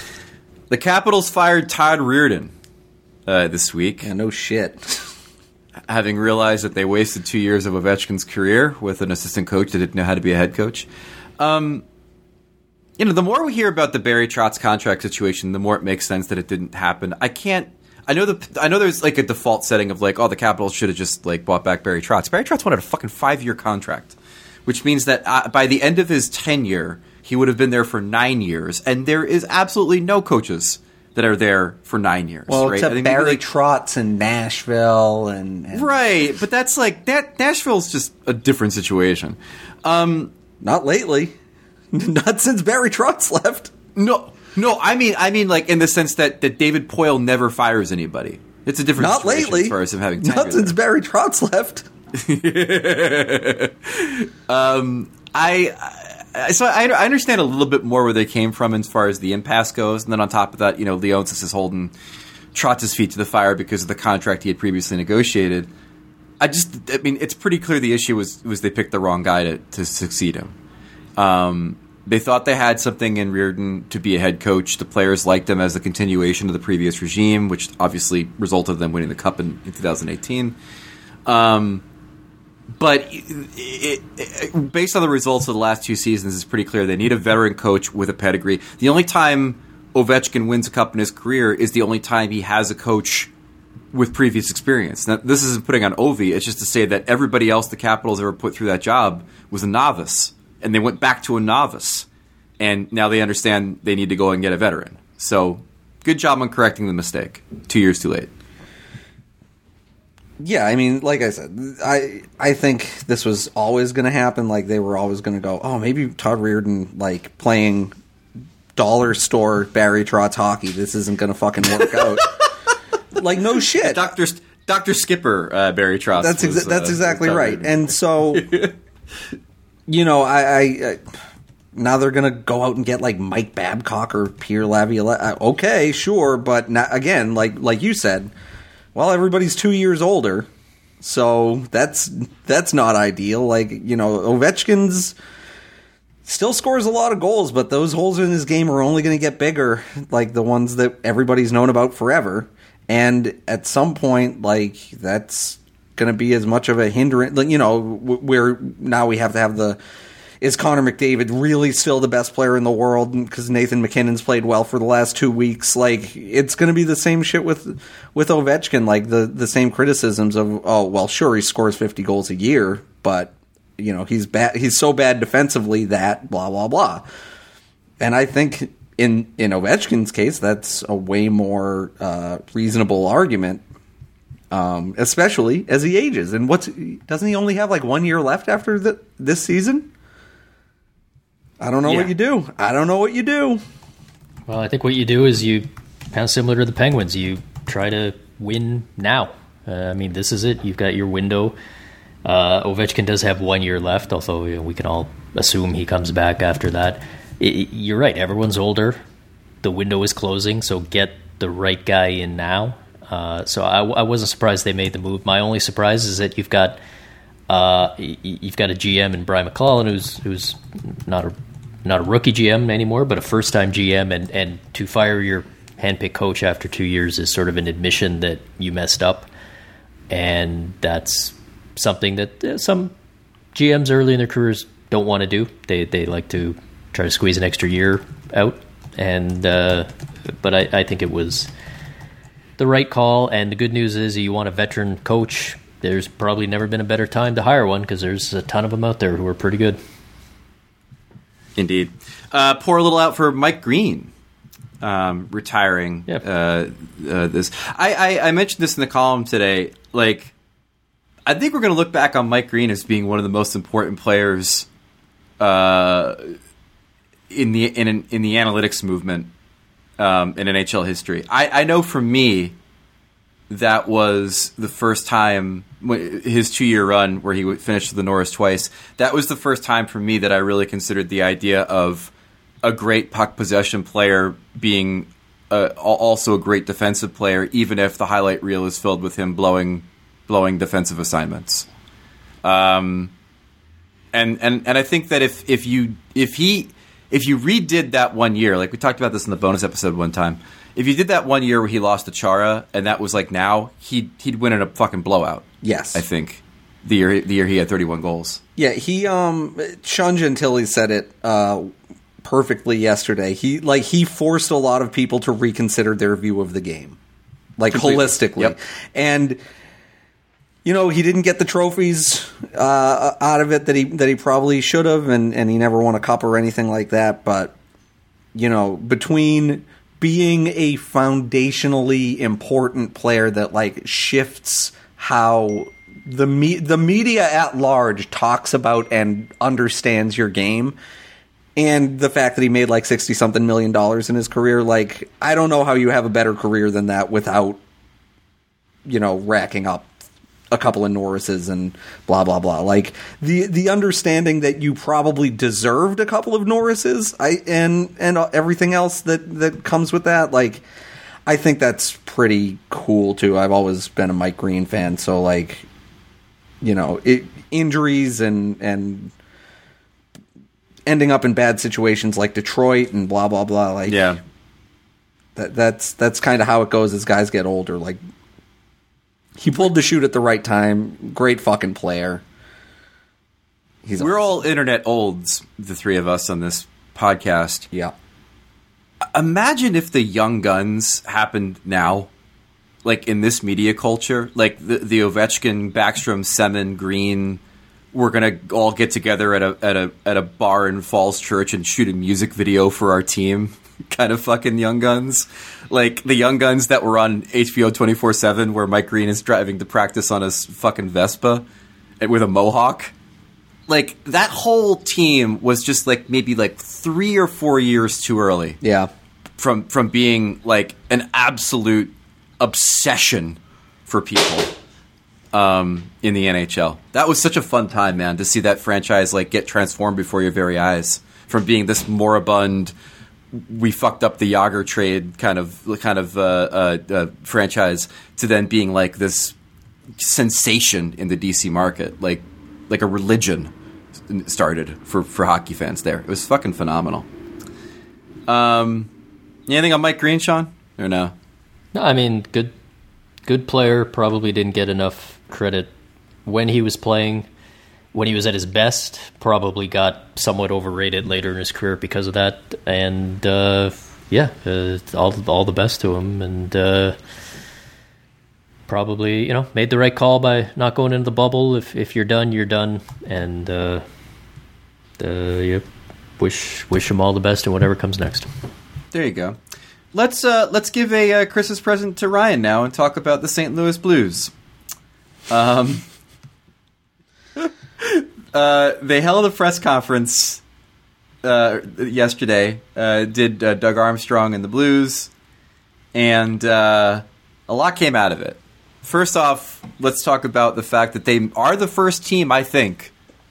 The Capitals fired Todd Reirden uh, this week. Yeah, no shit. Having realized that they wasted two years of Ovechkin's career with an assistant coach that didn't know how to be a head coach. Um, you know, the more we hear about the Barry Trotz contract situation, the more it makes sense that it didn't happen. I can't. I know the. I know there's like a default setting of like, oh, the Capitals should have just like bought back Barry Trotz. Barry Trotz wanted a fucking five-year contract, which means that uh, by the end of his tenure, he would have been there for nine years, and there is absolutely no coaches that are there for nine years. Well, right? except Barry like, Trotz in Nashville. and, and Right, but that's like, that Nashville's just a different situation. Um, Not lately. Not since Barry Trotz left. No, no, I mean, I mean, like in the sense that, that David Poile never fires anybody. It's a different Not situation lately. as far as him having tenure. Not since there. Barry Trotz left. um, I... So I, I understand a little bit more where they came from as far as the impasse goes, and then on top of that, you know, Leonsis is holding Trotz's feet to the fire because of the contract he had previously negotiated. I just, I mean, it's pretty clear the issue was was they picked the wrong guy to, to succeed him. Um, they thought they had something in Reirden to be a head coach. The players liked him as a continuation of the previous regime, which obviously resulted in them winning the Cup in, in twenty eighteen. Um, But it, it, based on the results of the last two seasons, it's pretty clear they need a veteran coach with a pedigree. The only time Ovechkin wins a cup in his career is the only time he has a coach with previous experience. Now, this isn't putting on Ovi. It's just to say that everybody else the Capitals ever put through that job was a novice, and they went back to a novice. And now they understand they need to go and get a veteran. So good job on correcting the mistake. Two years too late. Yeah, I mean, like I said, I I think this was always going to happen. Like, they were always going to go, oh, maybe Todd Reirden, like, playing dollar store Barry Trotz hockey, this isn't going to fucking work out. like no shit. Doctor Doctor Skipper uh, Barry Trotz. That's exa- was, that's uh, exactly was right. And so, you know, I, I, I now they're gonna go out and get like Mike Babcock or Pierre Laviolette. Okay, sure, but not, again, like like you said, well, everybody's two years older, so that's that's not ideal. Like, you know, Ovechkin's still scores a lot of goals, but those holes in his game are only going to get bigger, like the ones that everybody's known about forever. And at some point, like, that's going to be as much of a hindrance, you know, where now we have to have the, is Connor McDavid really still the best player in the world? Because Nathan McKinnon's played well for the last two weeks. Like, it's going to be the same shit with with Ovechkin, like the, the same criticisms of, oh, well, sure, he scores fifty goals a year, but, you know, he's bad. He's so bad defensively that blah, blah, blah. And I think in, in Ovechkin's case, that's a way more uh, reasonable argument. Um, especially as he ages. And what's doesn't he only have like one year left after the, this season? I don't know Yeah. what you do. I don't know what you do. Well, I think what you do is you, kind of similar to the Penguins, you try to win now. Uh, I mean, this is it. You've got your window. Uh, Ovechkin does have one year left, although you know, we can all assume he comes back after that. It, it, you're right. Everyone's older. The window is closing, so get the right guy in now. Uh, so I, I wasn't surprised they made the move. My only surprise is that you've got uh, you've got a G M in Brian McClellan who's who's not a not a rookie G M anymore, but a first time G M, and, and to fire your handpicked coach after two years is sort of an admission that you messed up, and that's something that uh, some G Ms early in their careers don't want to do. They they like to try to squeeze an extra year out, and uh, but I, I think it was the right call. And the good news is, you want a veteran coach, there's probably never been a better time to hire one, because there's a ton of them out there who are pretty good. Indeed. Uh, pour a little out for Mike Green, um, retiring. Yep. Uh, uh, this I, I, I mentioned this in the column today. Like, I think we're going to look back on Mike Green as being one of the most important players uh, in the in in the analytics movement um, in N H L history. I, I know for me, that was the first time, his two-year run where he finished with the Norris twice, that was the first time for me that I really considered the idea of a great puck possession player being uh, also a great defensive player, even if the highlight reel is filled with him blowing blowing defensive assignments. Um, and, and and I think that if if you if he if you redid that one year, like we talked about this in the bonus episode one time, if you did that one year where he lost to Chara, and that was like now, he'd he'd win in a fucking blowout. Yes, I think the year the year he had thirty-one goals. Yeah, he um Sean Gentili said it uh, perfectly yesterday. He like he forced a lot of people to reconsider their view of the game, like Completely. holistically, Yep. and. You know, he didn't get the trophies uh, out of it that he that he probably should have, and, and he never won a cup or anything like that. But, you know, between being a foundationally important player that, like, shifts how the me- the media at large talks about and understands your game, and the fact that he made, like, sixty-something million dollars in his career, like, I don't know how you have a better career than that without, you know, racking up a couple of Norrises and blah blah blah. Like the the understanding that you probably deserved a couple of Norrises, I and and everything else that that comes with that. Like, I think that's pretty cool too. I've always been a Mike Green fan, so like, you know, it, injuries and and ending up in bad situations like Detroit and blah blah blah. Like, Yeah, that that's that's kind of how it goes as guys get older. Like, he pulled the shoot at the right time. Great fucking player. He's we're awesome. all internet olds, the three of us on this podcast. Yeah. Imagine if the Young Guns happened now, like in this media culture, like the, the Ovechkin, Backstrom, Semin, Green, we're gonna all get together at a at a at a bar in Falls Church and shoot a music video for our team. Kind of fucking Young Guns, like the Young Guns that were on H B O twenty-four seven, where Mike Green is driving to practice on a fucking Vespa with a mohawk. Like, that whole team was just like maybe like three or four years too early Yeah. from from being like an absolute obsession for people um, in the N H L. That was such a fun time, man, to see that franchise like get transformed before your very eyes from being this moribund, we fucked up the Yager trade kind of kind of uh, uh, uh, franchise to then being like this sensation in the D C market, like like a religion started for, for hockey fans there. It was fucking phenomenal. Um, anything on Mike Green, Sean? Or no? No, I mean, good good player, probably didn't get enough credit when he was playing. When he was at his best, probably got somewhat overrated later in his career because of that. And, uh, yeah, uh, all, all the best to him. And uh, probably, you know, made the right call by not going into the bubble. If if you're done, you're done. And uh, uh, yeah, wish wish him all the best in whatever comes next. There you go. Let's uh, let's give a uh, Christmas present to Ryan now and talk about the Saint Louis Blues. Um, uh, they held a press conference uh, yesterday. Uh, did uh, Doug Armstrong and the Blues, and uh, a lot came out of it. First off, let's talk about the fact that they are the first team, I think,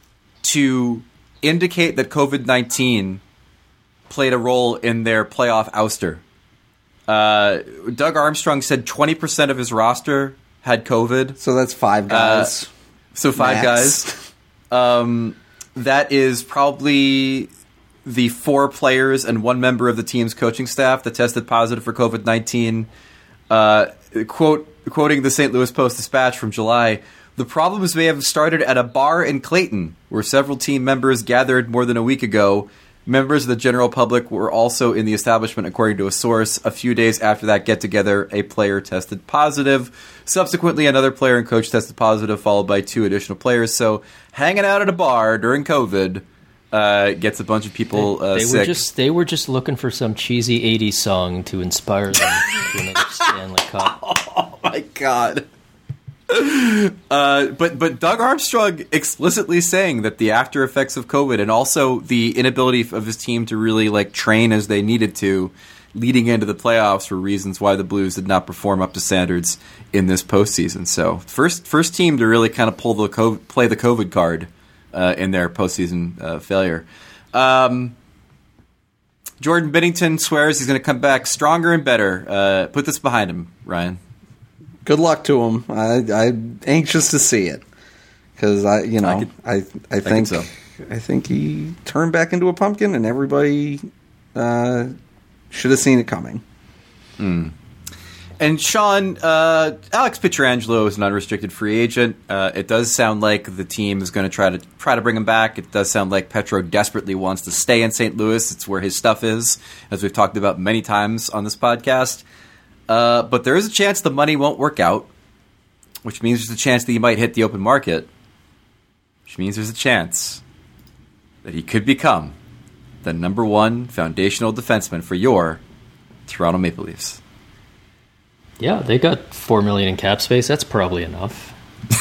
to indicate that COVID nineteen played a role in their playoff ouster. Uh, Doug Armstrong said twenty percent of his roster had COVID. So that's five guys. Uh, so five Max. guys. Um, that is probably the four players and one member of the team's coaching staff that tested positive for COVID nineteen. Uh, quote, quoting the Saint Louis Post-Dispatch from July, "The problems may have started at a bar in Clayton, where several team members gathered more than a week ago. Members of the general public were also in the establishment, according to a source. A few days after that get-together, a player tested positive. Subsequently, another player and coach tested positive, followed by two additional players. So, hanging out at a bar during COVID uh, gets a bunch of people they, uh, they sick." Were just, they were just looking for some cheesy eighties song to inspire them to another Stanley Cup. Oh, my God. Uh, but but Doug Armstrong explicitly saying that the after effects of COVID and also the inability of his team to really like train as they needed to leading into the playoffs were reasons why the Blues did not perform up to standards in this postseason. So first first team to really kind of pull the COVID, play the COVID card uh, in their postseason uh, failure. Um, Jordan Binnington swears he's going to come back stronger and better. Uh, put this behind him, Ryan. Good luck to him. I, I'm anxious to see it because I, you know, I, could, I, I think, so. I think he turned back into a pumpkin, and everybody uh, should have seen it coming. Mm. And Sean, uh, Alex Pietrangelo is an unrestricted free agent. Uh, it does sound like the team is going to try to try to bring him back. It does sound like Petro desperately wants to stay in Saint Louis. It's where his stuff is, as we've talked about many times on this podcast. Uh, but there is a chance the money won't work out, which means there's a chance that he might hit the open market, which means there's a chance that he could become the number one foundational defenseman for your Toronto Maple Leafs. Yeah, they got four million in cap space. That's probably enough.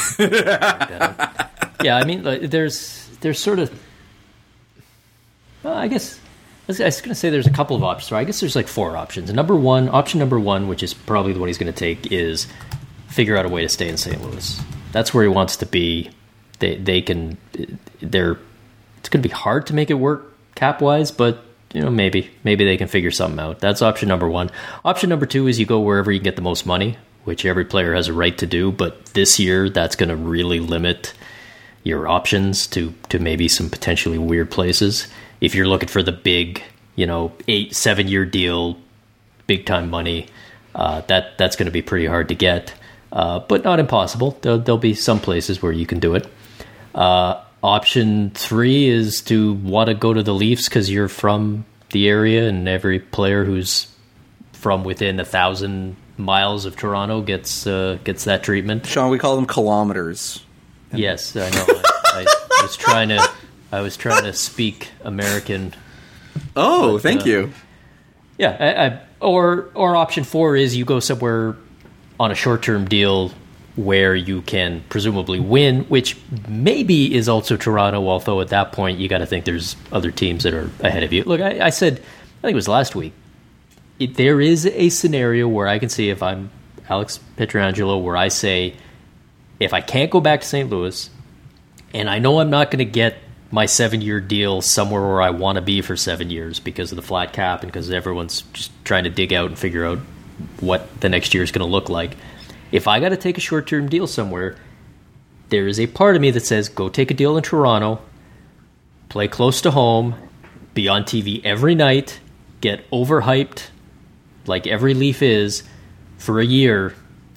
Yeah, I mean, like, there's there's sort of, well, I guess. I was going to say there's a couple of options. So I guess there's like four options. Number one, option number one, which is probably the one he's going to take, is figure out a way to stay in Saint Louis. That's where he wants to be. They they can they're it's going to be hard to make it work cap wise, but you know maybe maybe they can figure something out. That's option number one. Option number two is you go wherever you can get the most money, which every player has a right to do. But this year, that's going to really limit your options to to maybe some potentially weird places. If you're looking for the big, you know, eight, seven year deal, big time money, uh, that that's going to be pretty hard to get, uh, but not impossible. There'll, there'll be some places where you can do it. Uh, option three is to want to go to the Leafs because you're from the area, and every player who's from within a thousand miles of Toronto gets uh, gets that treatment. Sean, we call them kilometers. Yes, I know. I, I was trying to. I was trying to speak American. Oh, but, thank uh, you. Yeah, I, I, or or option four is you go somewhere on a short-term deal where you can presumably win, which maybe is also Toronto, although at that point you got to think there's other teams that are ahead of you. Look, I, I said, I think it was last week, it, there is a scenario where I can see if I'm Alex Pietrangelo, where I say, if I can't go back to Saint Louis, and I know I'm not going to get my seven-year deal somewhere where I want to be for seven years because of the flat cap and because everyone's just trying to dig out and figure out what the next year is going to look like. If I got to take a short-term deal somewhere, there is a part of me that says, go take a deal in Toronto, play close to home, be on T V every night, get overhyped like every Leaf is for a year,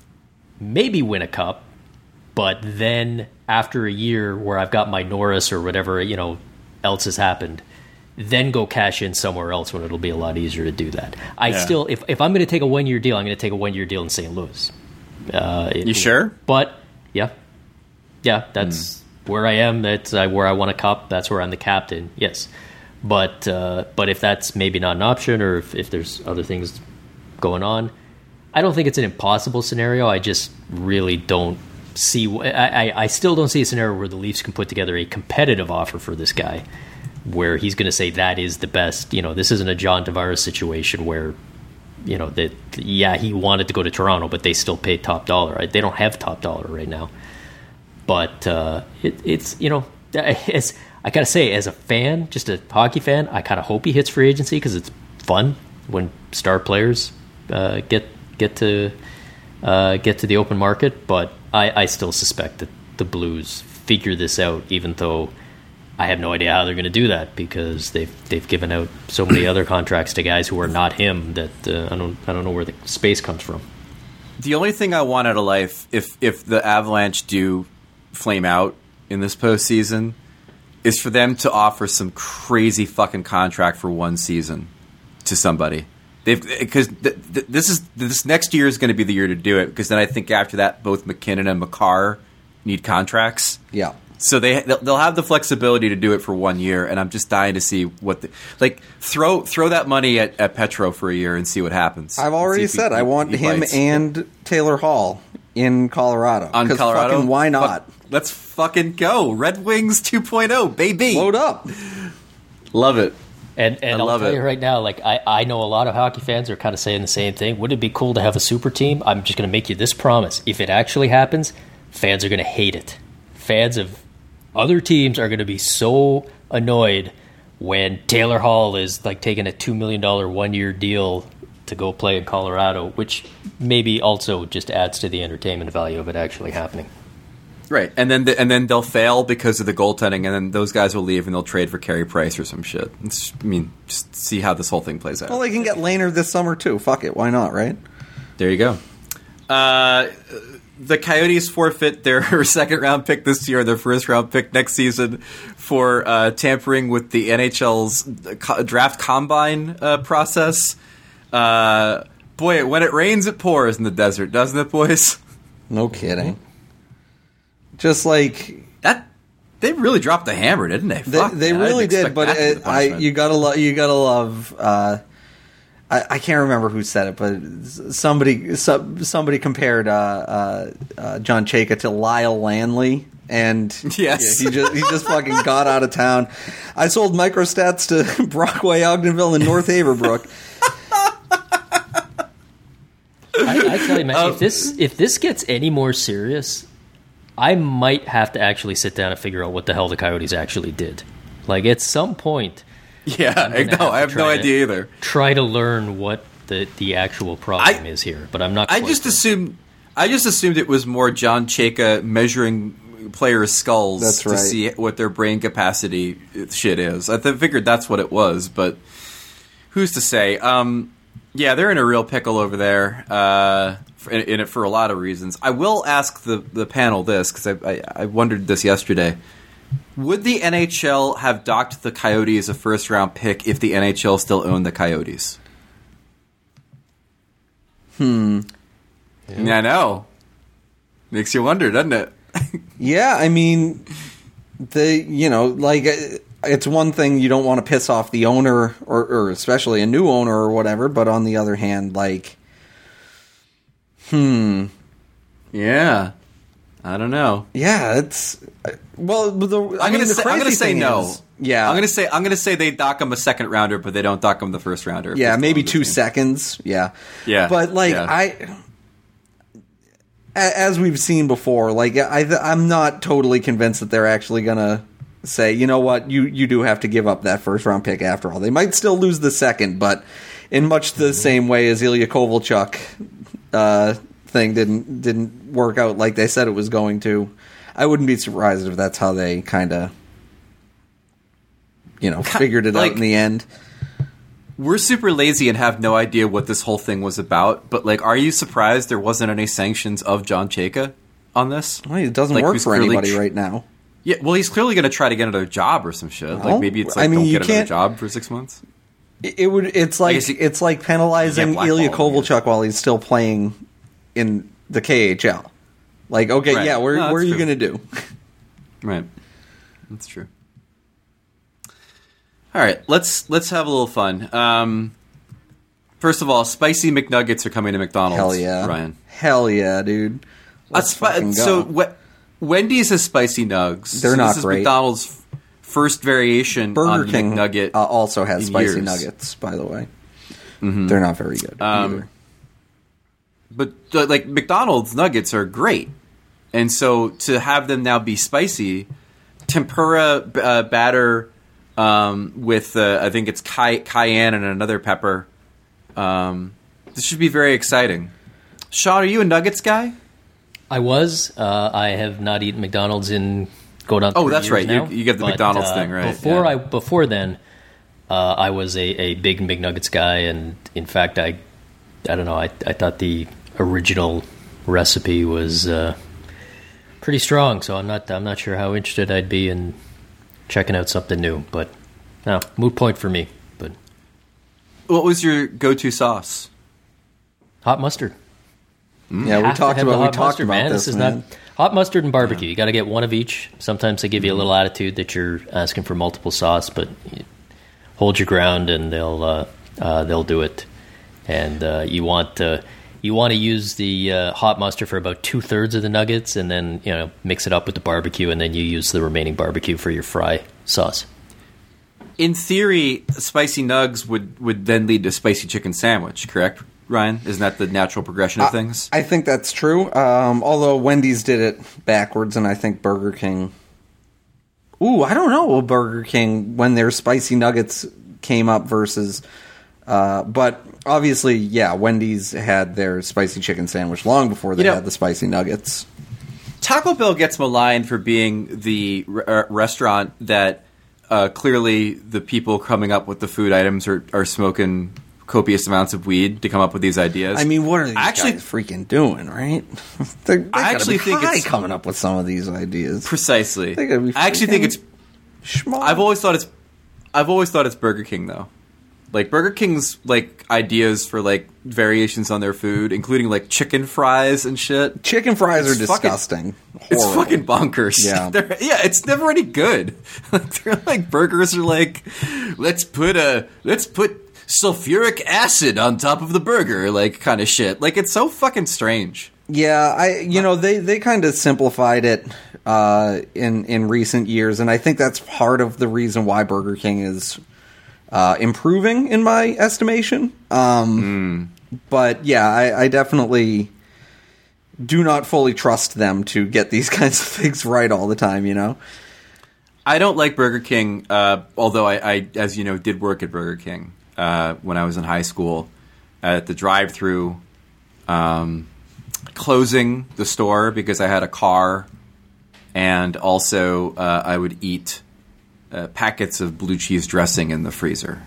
maybe win a cup, but then after a year where I've got my Norris or whatever, you know, else has happened, then go cash in somewhere else when it'll be a lot easier to do that. I yeah. still, if, if I'm going to take a one-year deal, I'm going to take a one-year deal in Saint Louis. Uh, it, you sure? But, yeah. Yeah, that's mm. where I am. That's uh, where I won a cup. That's where I'm the captain. Yes. But uh, but if that's maybe not an option, or if, if there's other things going on, I don't think it's an impossible scenario. I just really don't see. I, I, I still don't see a scenario where the Leafs can put together a competitive offer for this guy, where he's going to say that is the best. You know, this isn't a John Tavares situation where, you know, that yeah he wanted to go to Toronto, but they still paid top dollar. Right? They don't have top dollar right now. But uh, it, it's, you know, it's, I got to say, as a fan, just a hockey fan, I kind of hope he hits free agency because it's fun when star players uh, get get to uh, get to the open market. But I, I still suspect that the Blues figure this out, even though I have no idea how they're going to do that because they've they've given out so many other contracts to guys who are not him that uh, I don't I don't know where the space comes from. The only thing I want out of life, if if the Avalanche do flame out in this postseason, is for them to offer some crazy fucking contract for one season to somebody. They've because th- th- this is this next year is going to be the year to do it, because then I think after that both McKinnon and Makar need contracts. Yeah. So they they'll have the flexibility to do it for one year, and I'm just dying to see what the, like throw throw that money at, at Petro for a year and see what happens. I've already said he, I want he him bites. And Taylor Hall in Colorado. On Colorado, fucking why not? Fuck, let's fucking go. Red Wings two point oh, baby. Load up. Love it. And and I I'll love tell it. you right now, like I, I know a lot of hockey fans are kind of saying the same thing. Wouldn't it be cool to have a super team? I'm just going to make you this promise: if it actually happens, fans are going to hate it. Fans of other teams are going to be so annoyed when Taylor Hall is like taking a two million dollar one year deal to go play in Colorado, which maybe also just adds to the entertainment value of it actually happening. Right, and then the, and then they'll fail because of the goaltending, and then those guys will leave and they'll trade for Carey Price or some shit. It's, I mean, just see how this whole thing plays out. Well, they can get Lehner this summer too. Fuck it, why not? Right? There you go. Uh, the Coyotes forfeit their second round pick this year, their first round pick next season, for uh, tampering with the N H L's draft combine uh, process. Uh, boy, when it rains, it pours in the desert, doesn't it, boys? No kidding. Just like that, they really dropped the hammer, didn't they? They, Fuck, they man, really did, but it, I you gotta love you gotta love. Uh, I, I can't remember who said it, but somebody some, somebody compared uh, uh, uh, John Chayka to Lyle Landley, and yes, yeah, he just he just fucking got out of town. I sold microstats to Brockway, Ogdenville, and North Haverbrook. I, I tell you, man, um, if this if this gets any more serious, I might have to actually sit down and figure out what the hell the Coyotes actually did. Like, at some point... Yeah, I know. I have no idea either. Try to learn what the, the actual problem I, is here, but I'm not I just sure. assumed I just assumed it was more John Chayka measuring players' skulls that's to right. see what their brain capacity shit is. I th- figured that's what it was, but who's to say? Um, yeah, they're in a real pickle over there. Uh In, in it for a lot of reasons. I will ask the, the panel this, because I, I, I wondered this yesterday. Would the N H L have docked the Coyotes a first-round pick if the N H L still owned the Coyotes? Hmm. Yeah. I know. Makes you wonder, doesn't it? Yeah, I mean, they, you know, like, it's one thing you don't want to piss off the owner, or, or especially a new owner or whatever, but on the other hand, like... Hmm. Yeah. I don't know. Yeah, it's well. The, I'm going to say, I'm gonna say no. Is, yeah, I'm going to say I'm going to say they dock him a second rounder, but they don't dock him the first rounder. Yeah, maybe two seconds. Yeah, yeah. But like yeah. I, as we've seen before, like I, I'm not totally convinced that they're actually gonna say, you know what, you you do have to give up that first round pick after all. They might still lose the second, but in much the same way as Ilya Kovalchuk uh, thing didn't didn't work out like they said it was going to, I wouldn't be surprised if that's how they kind of, you know, figured it like, out in the end. We're super lazy and have no idea what this whole thing was about, but, like, are you surprised there wasn't any sanctions of John Chayka on this? Well, it doesn't like, work for clearly anybody tr- right now. Yeah, well, he's clearly going to try to get another job or some shit. Well, like, maybe it's like, I mean, don't you get another can't- job for six months. It it would. It's like guess you- it's like penalizing you get Ilya blackballed, Kovalchuk while he's still playing in the K H L. Like, okay, Right. yeah, where, No, what are that's you true. going to do? Right. That's true. All right, let's let's have a little fun. Um, first of all, spicy McNuggets are coming to McDonald's. Hell yeah, Ryan. Hell yeah, dude. Let's That's fucking fi- so. go. What, Wendy's has spicy nugs. They're so not this is great. McDonald's f- first variation Burger on the King McNugget. uh, also has in spicy years. nuggets. By the way, they're not very good Um, either. But uh, like McDonald's nuggets are great, and so to have them now be spicy, tempura uh, batter um, with uh, I think it's cay- cayenne and another pepper. Um, this should be very exciting. Sean, are you a nuggets guy? I was. Uh, I have not eaten McDonald's in going on. Oh, three that's years right. You- now, you get the but, McDonald's uh, thing, right? Before Yeah. I before then, uh, I was a, a big McNuggets guy, and in fact, I I don't know. I I thought the original recipe was uh, pretty strong, so I'm not I'm not sure how interested I'd be in checking out something new. But no, moot point for me. But What was your go-to sauce? hot mustard. Yeah, we Have to talked have the about we hot talked mustard, about man. this, is man. not hot mustard and barbecue. You got to get one of each. Sometimes they give Mm-hmm. you a little attitude that you're asking for multiple sauce, but you hold your ground and they'll uh, uh, they'll do it. And uh, you want uh, you want to use the uh, hot mustard for about two thirds of the nuggets, and then you know mix it up with the barbecue, and then you use the remaining barbecue for your fry sauce. In theory, spicy nugs would, would then lead to spicy chicken sandwich, correct, Ryan? Isn't that the natural progression of things? I think that's true. Um, although Wendy's did it backwards, and I think Burger King. Ooh, I don't know Burger King when their spicy nuggets came up versus. Uh, but obviously, yeah, Wendy's had their spicy chicken sandwich long before they You know- had the spicy nuggets. Taco Bell gets maligned for being the re- uh, restaurant that uh, clearly the people coming up with the food items are, are smoking copious amounts of weed to come up with these ideas. I mean, what are these Actually- guys freaking doing, right? They're, they I actually be think high it's- coming up with some of these ideas. precisely. They gotta be I actually think freaking it's. Schmuck. I've always thought it's. I've always thought it's Burger King though. Like Burger King's like ideas for like variations on their food, including like chicken fries and shit. Chicken fries It's are fucking- disgusting. It's Horrible. fucking bonkers. Yeah. They're- yeah, it's never any good. They're like burgers are like, let's put a let's put sulfuric acid on top of the burger, like kind of shit. Like it's so fucking strange. Yeah, I you know they, they kind of simplified it uh, in in recent years, and I think that's part of the reason why Burger King is uh, improving in my estimation. Um, Mm. But yeah, I, I definitely do not fully trust them to get these kinds of things right all the time. You know, I don't like Burger King, uh, although I, I, as you know, did work at Burger King uh, when I was in high school at the drive-through. Um, closing the store because I had a car, and also uh, I would eat uh, packets of blue cheese dressing in the freezer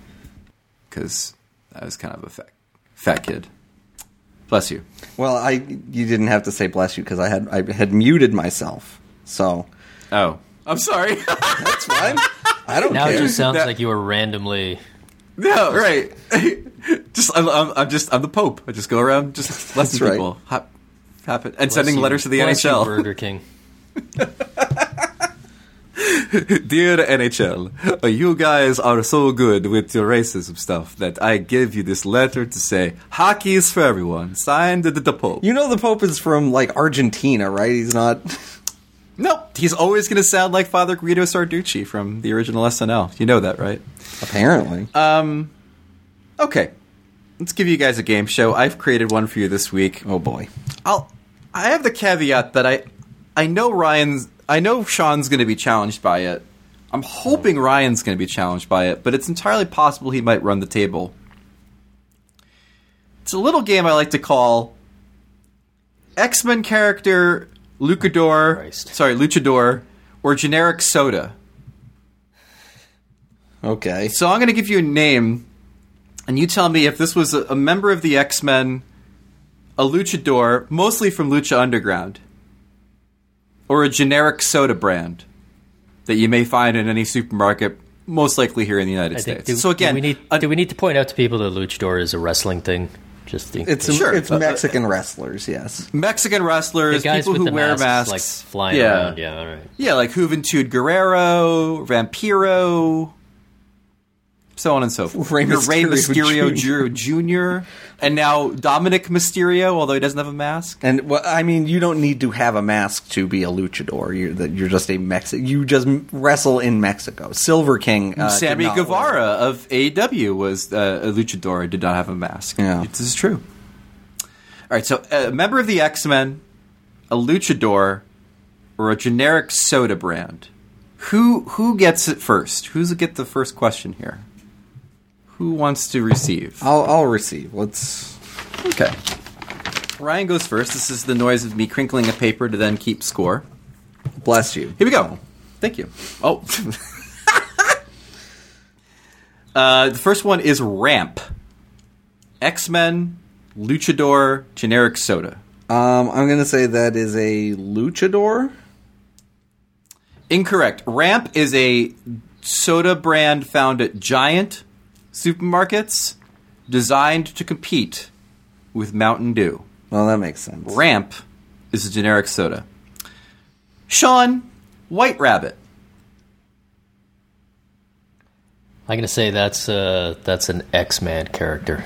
because I was kind of a fat, fat kid. Bless you. well, I you didn't have to say bless you because I had I had muted myself, so Oh, I'm sorry. that's fine. I don't Now care. it just sounds That- like you were randomly. No, right. just I'm, I'm, I'm just I'm the Pope. I just go around just blessing That's right. people, ha- happen, and sending Bless you- letters to the bless you, N H L. Burger King. Dear N H L, uh, you guys are so good with your racism stuff that I give you this letter to say hockey is for everyone. Signed the, the Pope. You know the Pope is from like Argentina, right? He's not. Nope, he's always going to sound like Father Guido Sarducci from the original S N L. You know that, right? Apparently. Um, okay, let's give you guys a game show. I've created one for you this week. Oh boy. I'll I have the caveat that I, I know Ryan's, I know Sean's going to be challenged by it. I'm hoping Ryan's going to be challenged by it, but it's entirely possible he might run the table. It's a little game I like to call X-Men character, Luchador, Christ. sorry, Luchador, or generic soda. Okay. So I'm going to give you a name, and you tell me if this was a, a member of the X-Men, a luchador, mostly from Lucha Underground, or a generic soda brand that you may find in any supermarket, most likely here in the United I think, States. do, so again, do we, need, uh, do we need to point out to people that luchador is a wrestling thing? Just think It's Sure. it's Uh, Mexican wrestlers, yes. Mexican wrestlers, the guys people with who the wear masks, masks, like flying yeah. around. Yeah, all right. Yeah, like Juventud Guerrero, Vampiro, so on and so forth. Rey Your Rey Mysterio Mysterio Junior And now Dominic Mysterio, although he doesn't have a mask. And well, I mean, you don't need to have a mask to be a luchador. You're that you're just a Mexican. You just wrestle in Mexico. Silver King, uh, Sammy did not Guevara wear- of A E W was uh, a luchador and did not have a mask. Yeah. This is true. All right, so a member of the X-Men, a luchador, or a generic soda brand. Who who gets it first? Who's get the first question here? Who wants to receive? I'll I'll receive. Let's. Okay. Ryan goes first. This is the noise of me crinkling a paper to then keep score. Bless you. Here we go. Thank you. Oh. uh, the first one is Ramp. X-Men, Luchador, generic soda. Um, I'm gonna say that is a luchador. Incorrect. Ramp is a soda brand found at Giant supermarkets designed to compete with Mountain Dew. Well, that makes sense. Ramp is a generic soda. Sean, White Rabbit. I'm gonna say that's uh, that's an X-Man character.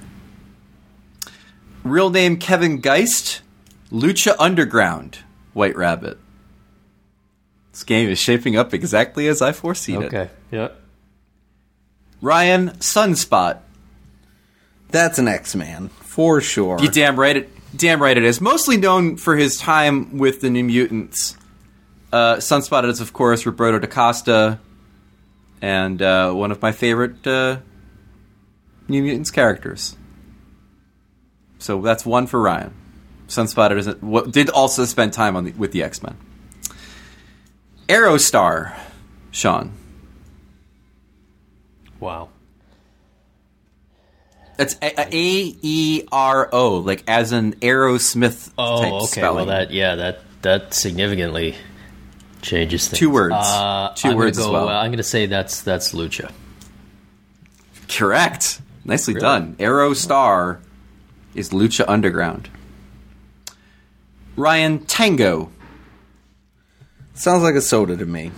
Real name Kevin Geist, Lucha Underground, White Rabbit. This game is shaping up exactly as I foreseen it. Okay. Yeah. Ryan, Sunspot. That's an X-Man for sure. You damn right it. Damn right it is. Mostly known for his time with the New Mutants. Uh, Sunspot is, of course, Roberto da Costa, and uh, one of my favorite uh, New Mutants characters. So that's one for Ryan. Sunspot isn't, what, did also spend time on the, with the X-Men. Aerostar, Sean. Wow. That's A E R O, like as an Aerosmith Oh, type okay. spelling. Well, that yeah, that that significantly changes things. Two words. Uh, Two I'm words gonna as go, well. Uh, I'm going to say that's that's Lucha. Correct. Nicely Really? done. Aerostar is Lucha Underground. Ryan, Tango. Sounds like a soda to me.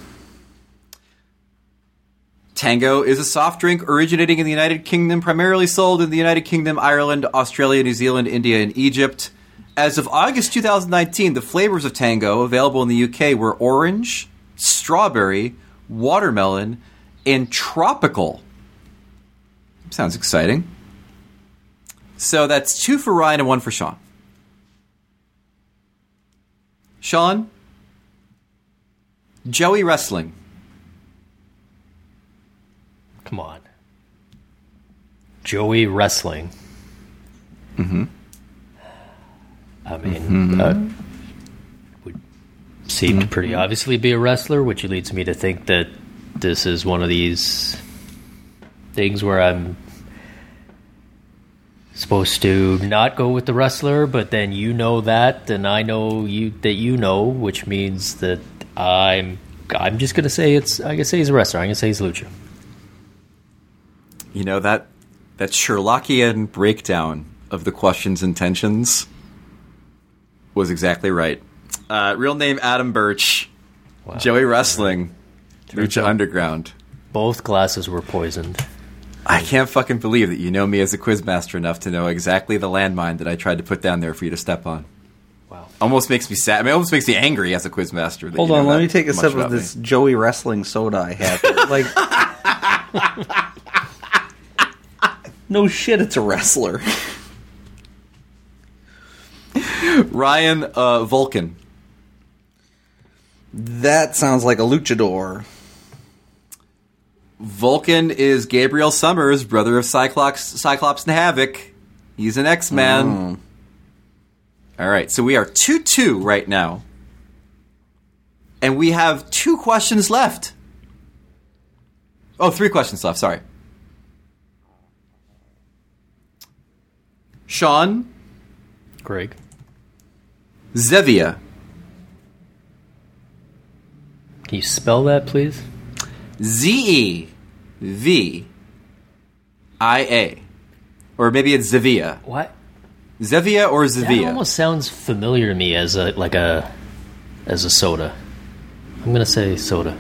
Tango is a soft drink originating in the United Kingdom, primarily sold in the United Kingdom, Ireland, Australia, New Zealand, India, and Egypt. As of August twenty nineteen, the flavors of Tango available in the U K were orange, strawberry, watermelon, and tropical. Sounds exciting. So that's two for Ryan and one for Sean. Sean, Joey Wrestling. Come on. Joey Wrestling. Mm-hmm. I mean, uh, would seem to pretty obviously be a wrestler, which leads me to think that this is one of these things where I'm supposed to not go with the wrestler, but then you know that, and I know you that you know, which means that I'm I'm just gonna say it's I can say he's a wrestler. I'm gonna say he's Lucha. You know, that that Sherlockian breakdown of the question's intentions was exactly right. Uh, real name Adam Birch. Wow. Joey Wrestling. Lucha out- Underground. Both glasses were poisoned. I can't fucking believe that you know me as a quizmaster enough to know exactly the landmine that I tried to put down there for you to step on. Wow. Almost makes me sad. I mean, it almost makes me angry as a quizmaster. that Hold you know on, let that me take a much sip about of me. this Joey Wrestling soda I have. Like, no shit, it's a wrestler. Ryan, uh, Vulcan. That sounds like a luchador. Vulcan is Gabriel Summers, brother of Cyclops, Cyclops and Havoc. He's an X-Man. Mm. All right, so we are two two right now. And we have two questions left. Oh, three questions left, sorry. Sean. Greg. Zevia. Can you spell that, please? Z E V I A. Or maybe it's Zevia. What? Zevia or That Zevia? almost sounds familiar to me as a like a as a soda. I'm gonna say soda.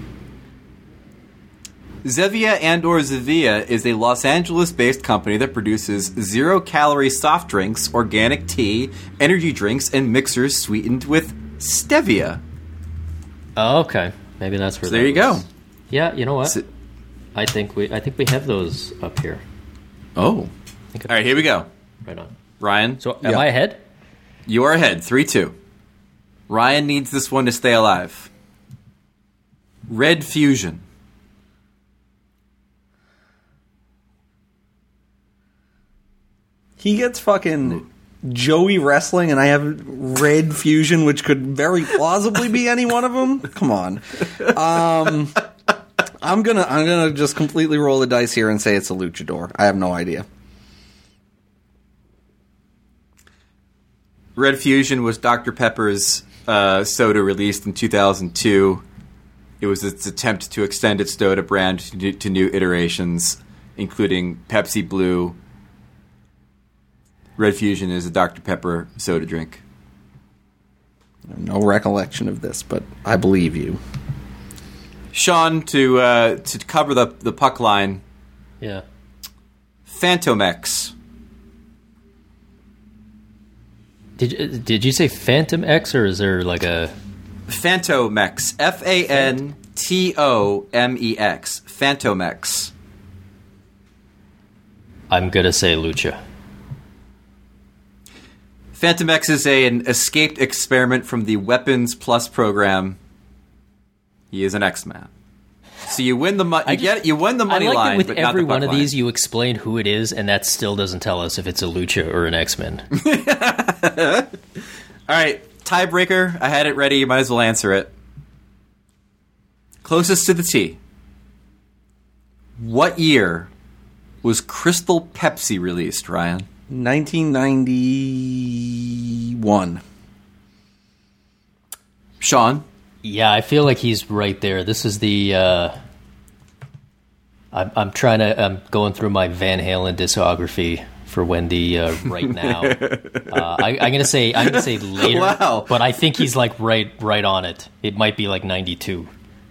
Zevia and or Zevia is a Los Angeles-based company that produces zero-calorie soft drinks, organic tea, energy drinks, and mixers sweetened with stevia. Oh, okay. Maybe that's where. So there that you go. was. Yeah, you know what? So- I think we I think we have those up here. Oh. I think All right, here we go. Right on. Ryan, So am Yeah. I ahead? you are ahead, three two. Ryan needs this one to stay alive. Red Fusion. He gets fucking Joey Wrestling, and I have Red Fusion, which could very plausibly be any one of them. Come on. Um, I'm gonna I'm gonna just completely roll the dice here and say it's a luchador. I have no idea. Red Fusion was Doctor Pepper's uh, soda released in two thousand two. It was its attempt to extend its soda brand to, to new iterations, including Pepsi Blue. Red Fusion is a Doctor Pepper soda drink. I have no recollection of this, but I believe you. Sean, to uh, to cover the the puck line, Yeah. Phantomex. Did you, did you say Phantom X, or is there like a Phantomex. F A N T O M E X. Phantomex. I'm gonna say Lucha. Phantomex is a, an escaped experiment from the Weapons Plus program. He is an X-Man. So you win the money. You just- get you win the money I like line, that with but not every the one puck of line. these, you explain who it is, and that still doesn't tell us if it's a Lucha or an X-Men. All right, tiebreaker. I had it ready. You might as well answer it. Closest to the T. What year was Crystal Pepsi released, Ryan? nineteen ninety-one. Sean? Yeah, I feel like he's right there. This is the. Uh, I'm, I'm trying to. I'm going through my Van Halen discography for when the uh, right now. uh, I, I'm gonna say. I'm gonna say later. Wow. But I think he's like right, right on it. It might be like ninety-two.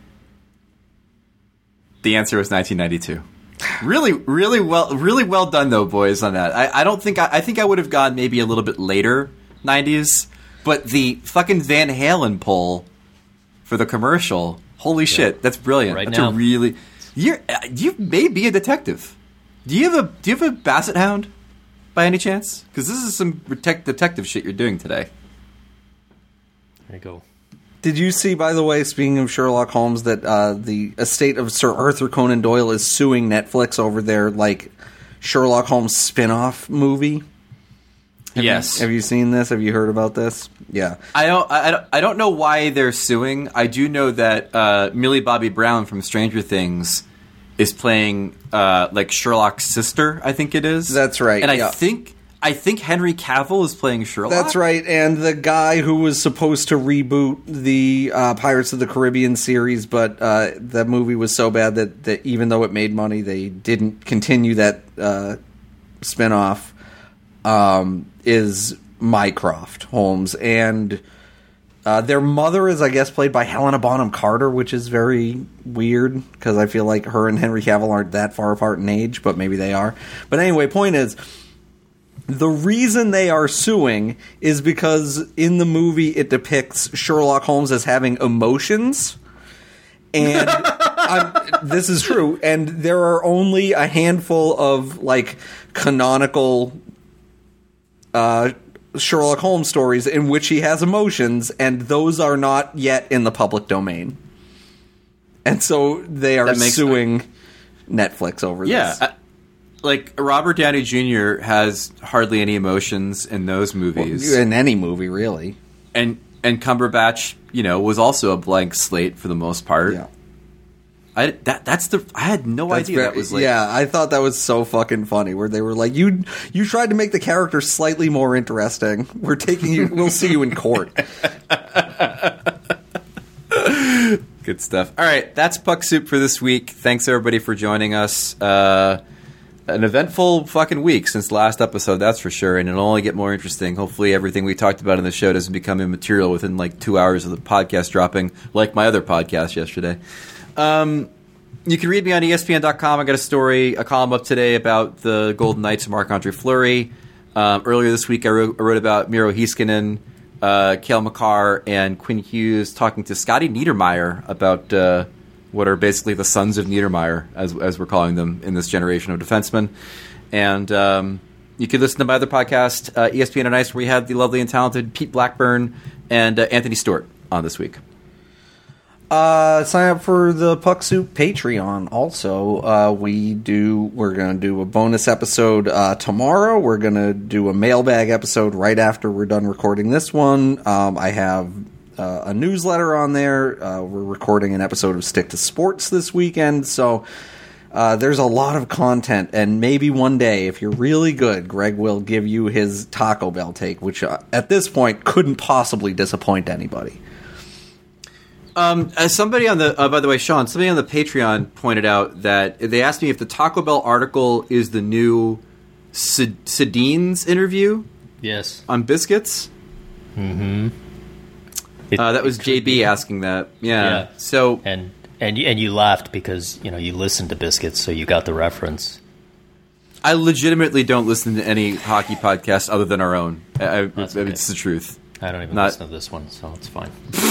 The answer was nineteen ninety-two. Really, really well, really well done though, boys. On that, I, I don't think I, I think I would have gone maybe a little bit later nineties, but the fucking Van Halen poll for the commercial, holy shit, that's brilliant. Right that's now. a really you're uh, you may be a detective. Do you have a do you have a Basset Hound by any chance? Because this is some detec- detective shit you're doing today. There you go. Did you see, by the way, speaking of Sherlock Holmes, that uh, the estate of Sir Arthur Conan Doyle is suing Netflix over their like Sherlock Holmes spin-off movie? Have Yes. You, have you seen this? Have you heard about this? Yeah. I don't. I, I don't- I don't know why they're suing. I do know that uh, Millie Bobby Brown from Stranger Things is playing uh, like Sherlock's sister. I think it is. That's right, And yeah. I think I think Henry Cavill is playing Sherlock. That's right, and the guy who was supposed to reboot the uh, Pirates of the Caribbean series, but uh, that movie was so bad that, that even though it made money, they didn't continue that uh, spinoff, um, is Mycroft Holmes. And uh, their mother is, I guess, played by Helena Bonham Carter, which is very weird, because I feel like her and Henry Cavill aren't that far apart in age, but maybe they are. But anyway, point is, the reason they are suing is because in the movie it depicts Sherlock Holmes as having emotions. And I'm, this is true. And there are only a handful of like canonical uh, Sherlock Holmes stories in which he has emotions, and those are not yet in the public domain. And so they are suing sense. Netflix over yeah, this. Yeah. Like, Robert Downey Junior has hardly any emotions in those movies. Well, in any movie, really. And and Cumberbatch, you know, was also a blank slate for the most part. Yeah. I, that, that's the... I had no that's idea very, that was like... Yeah, I thought that was so fucking funny, where they were like, you you tried to make the character slightly more interesting. We're taking you... We'll see you in court. Good stuff. All right, that's Puck Soup for this week. Thanks, everybody, for joining us. Uh, an eventful fucking week since the last episode, that's for sure, and it'll only get more interesting. Hopefully everything we talked about in the show doesn't become immaterial within, like, two hours of the podcast dropping, like my other podcast yesterday. Um, you can read me on E S P N dot com. I got a story, a column up today about the Golden Knights and Marc-Andre Fleury. Um, earlier this week, I wrote, I wrote about Miro Heiskanen, uh, Cale Makar, and Quinn Hughes talking to Scotty Niedermayer about uh, what are basically the sons of Niedermayer, as as we're calling them in this generation of defensemen. And um, you can listen to my other podcast, uh, E S P N on Ice, where we had the lovely and talented Pete Blackburn and uh, Anthony Stewart on this week. Uh, sign up for the Puck Soup Patreon. Also, uh, we do. We're gonna do a bonus episode uh, tomorrow. We're gonna do a mailbag episode right after we're done recording this one. Um, I have uh, a newsletter on there. Uh, we're recording an episode of Stick to Sports this weekend, so uh, there's a lot of content. And maybe one day, if you're really good, Greg will give you his Taco Bell take, which uh, at this point couldn't possibly disappoint anybody. Um, as somebody on the, uh, by the way, Sean, somebody on the Patreon pointed out that they asked me if the Taco Bell article is the new Sedin's interview. Yes. On biscuits. Mm-hmm. It, uh, that was J B be. asking that. Yeah. yeah. So and and you, and you laughed because you know you listened to Biscuits, so you got the reference. I legitimately don't listen to any hockey podcast other than our own. I, I, That's I, okay. It's the truth. I don't even Not, listen to this one, so it's fine.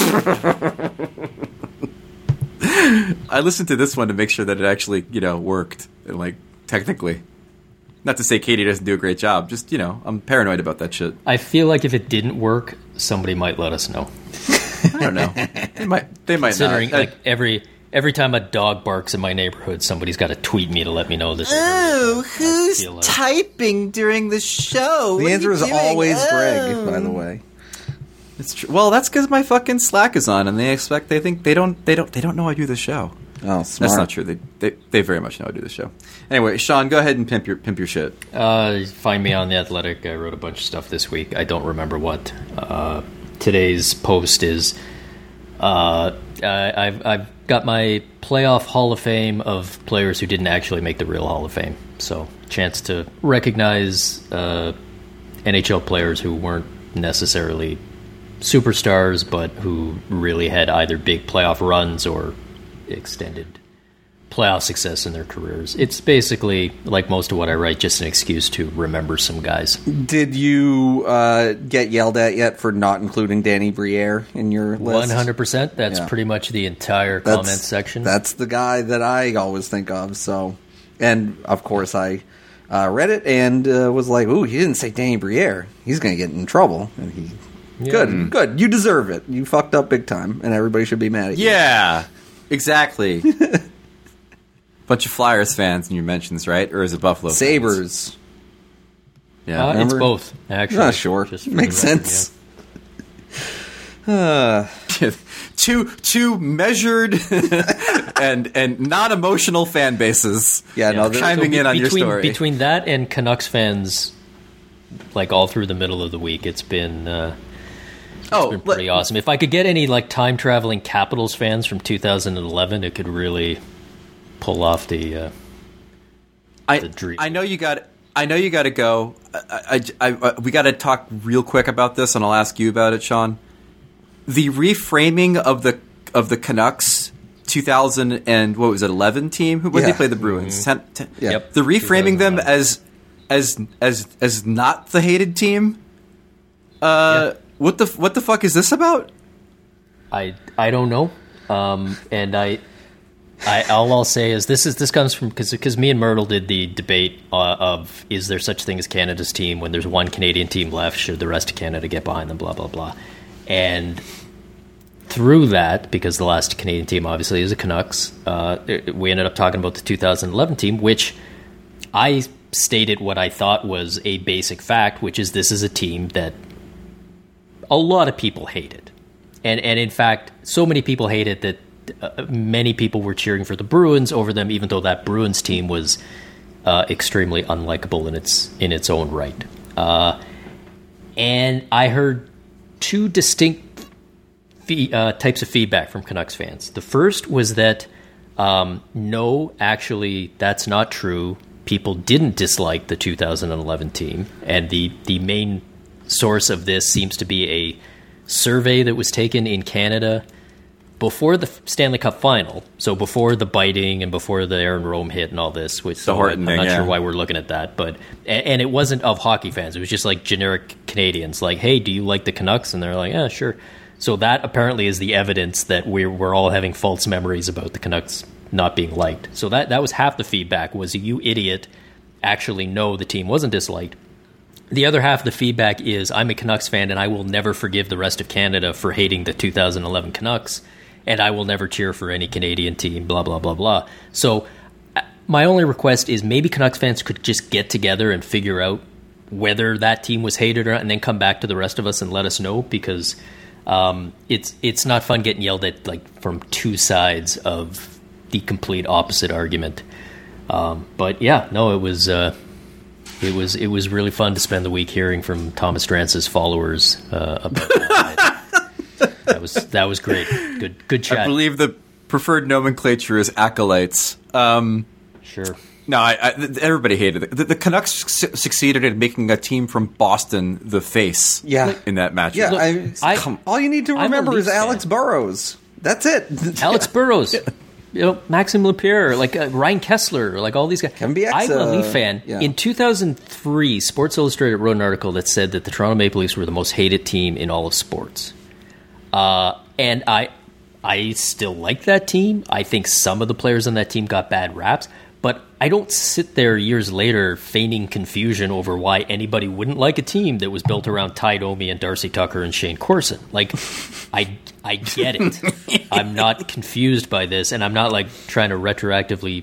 I listened to this one to make sure that it actually, you know, worked, and like technically. Not to say Katie doesn't do a great job, just, you know, I'm paranoid about that shit. I feel like if it didn't work, somebody might let us know. I don't know. They might. They might Considering, not. like I, every every time a dog barks in my neighborhood, somebody's got to tweet me to let me know this. Oh, who's like, typing during the show? The what answer is doing? always oh. Greg, by the way. It's true. Well, that's because my fucking Slack is on, and they expect they think they don't they don't they don't know I do the show. Oh, smart. That's not true. They, they they very much know I do the show. Anyway, Sean, go ahead and pimp your pimp your shit. Uh, find me on The Athletic. I wrote a bunch of stuff this week. I don't remember what. Uh, today's post is. Uh, I, I've I've got my playoff Hall of Fame of players who didn't actually make the real Hall of Fame. So, chance to recognize uh, N H L players who weren't necessarily superstars, but who really had either big playoff runs or extended playoff success in their careers. It's basically, like most of what I write, just an excuse to remember some guys. Did you uh, get yelled at yet for not including Danny Briere in your list? one hundred percent. That's Yeah. pretty much the entire That's- comment section. That's the guy that I always think of. So, and of course I uh, read it and uh, was like, "Ooh, he didn't say Danny Briere. He's going to get in trouble." And he, Yeah. good, good. You deserve it. You fucked up big time, and everybody should be mad at you. Yeah, exactly. Bunch of Flyers fans in your mentions, right? Or is it Buffalo fans? Sabres. Yeah. Uh, it's remember? both, actually. Ah, sure. Just for the Makes record, sense. Uh, two two measured and and non emotional fan bases. yeah, Yeah. no, So there- Chiming be- in on your between, story. Between that and Canucks fans, like all through the middle of the week, it's been uh, it's oh, been pretty let- awesome. If I could get any like time traveling Capitals fans from two thousand eleven, it could really pull off the. Uh, I the dream. I know you got. I know you got to go. I, I, I, I- we got to talk real quick about this, and I'll ask you about it, Sean. The reframing of the of the Canucks two thousand and what was it eleven team? Who when Yeah. they play the Bruins? ten, ten, Yeah. Yep. The reframing them two thousand eleven. as as as as not the hated team. Uh, Yeah. what the what the fuck is this about? I I don't know, um, and I I, all I'll say is this is this comes from because because me and Myrtle did the debate uh, of is there such thing as Canada's team when there's one Canadian team left? Should the rest of Canada get behind them? Blah blah blah. And through that, because the last Canadian team obviously is the Canucks, uh, we ended up talking about the two thousand eleven team, which I stated what I thought was a basic fact, which is this is a team that a lot of people hated, and and in fact, so many people hated that. Uh, many people were cheering for the Bruins over them, even though that Bruins team was uh, extremely unlikable in its in its own right. Uh, and I heard two distinct fee- uh, types of feedback from Canucks fans. The first was that um, no, actually, that's not true. People didn't dislike the two thousand eleven team, and the the main source of this seems to be a survey that was taken in Canada before the Stanley Cup final, so before the biting and before the Aaron Rome hit and all this, which the so Horton I'm not thing, yeah. sure why we're looking at that, but and, and it wasn't of hockey fans. It was just like generic Canadians, like, "Hey, do you like the Canucks?" And they're like, "Yeah, sure." So that apparently is the evidence that we're we're all having false memories about the Canucks not being liked. So that that was half the feedback was you idiot. Actually, no, the team wasn't disliked. The other half of the feedback is I'm a Canucks fan and I will never forgive the rest of Canada for hating the two thousand eleven Canucks. And I will never cheer for any Canadian team, blah, blah, blah, blah. So my only request is maybe Canucks fans could just get together and figure out whether that team was hated or not, and then come back to the rest of us and let us know, because um, it's it's not fun getting yelled at like from two sides of the complete opposite argument. Um, but yeah, no, it was uh, it was it was really fun to spend the week hearing from Thomas Drance's followers uh, about that. That was that was great. Good good chat. I believe the preferred nomenclature is acolytes. Um, sure. No, I, I, everybody hated it. The, the Canucks su- succeeded in making a team from Boston the face. Yeah. In that match. Yeah, Look, I, I- come- all you need to I'm a remember is Leafs Alex fan. Burrows. That's it. Alex Burrows, you know, Maxim Lapierre, like uh, Ryan Kessler, like all these guys. Kevin Bieksa, I'm a Leaf fan. yeah. In two thousand three, Sports Illustrated wrote an article that said that the Toronto Maple Leafs were the most hated team in all of sports. Uh, and I, I still like that team. I think some of the players on that team got bad raps, but I don't sit there years later feigning confusion over why anybody wouldn't like a team that was built around Ty Domi and Darcy Tucker and Shane Corson. Like, I, I get it. I'm not confused by this, and I'm not like trying to retroactively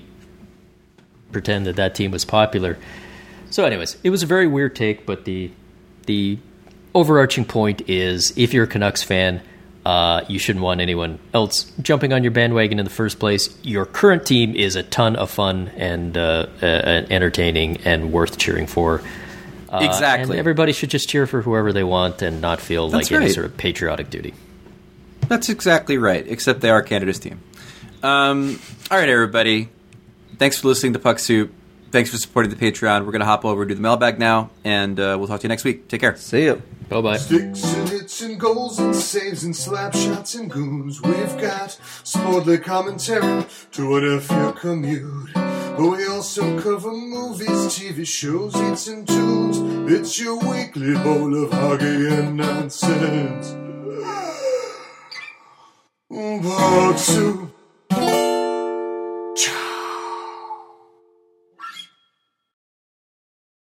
pretend that that team was popular. So, anyways, it was a very weird take, but the the overarching point is, if you're a Canucks fan, Uh, you shouldn't want anyone else jumping on your bandwagon in the first place. Your current team is a ton of fun and uh, uh, entertaining and worth cheering for. Uh, Exactly. And everybody should just cheer for whoever they want and not feel That's like any right. sort of patriotic duty. That's exactly right, except they are Canada's team. Um, all right, everybody. Thanks for listening to Puck Soup. Thanks for supporting the Patreon. We're going to hop over and do the mailbag now, and uh, we'll talk to you next week. Take care. See you. Bye-bye. Sticks and hits and goals and saves and slap shots and goons. We've got sportly commentary to whatever your commute. But we also cover movies, T V shows, hits and tunes. It's your weekly bowl of hockey and nonsense. Puck Soup.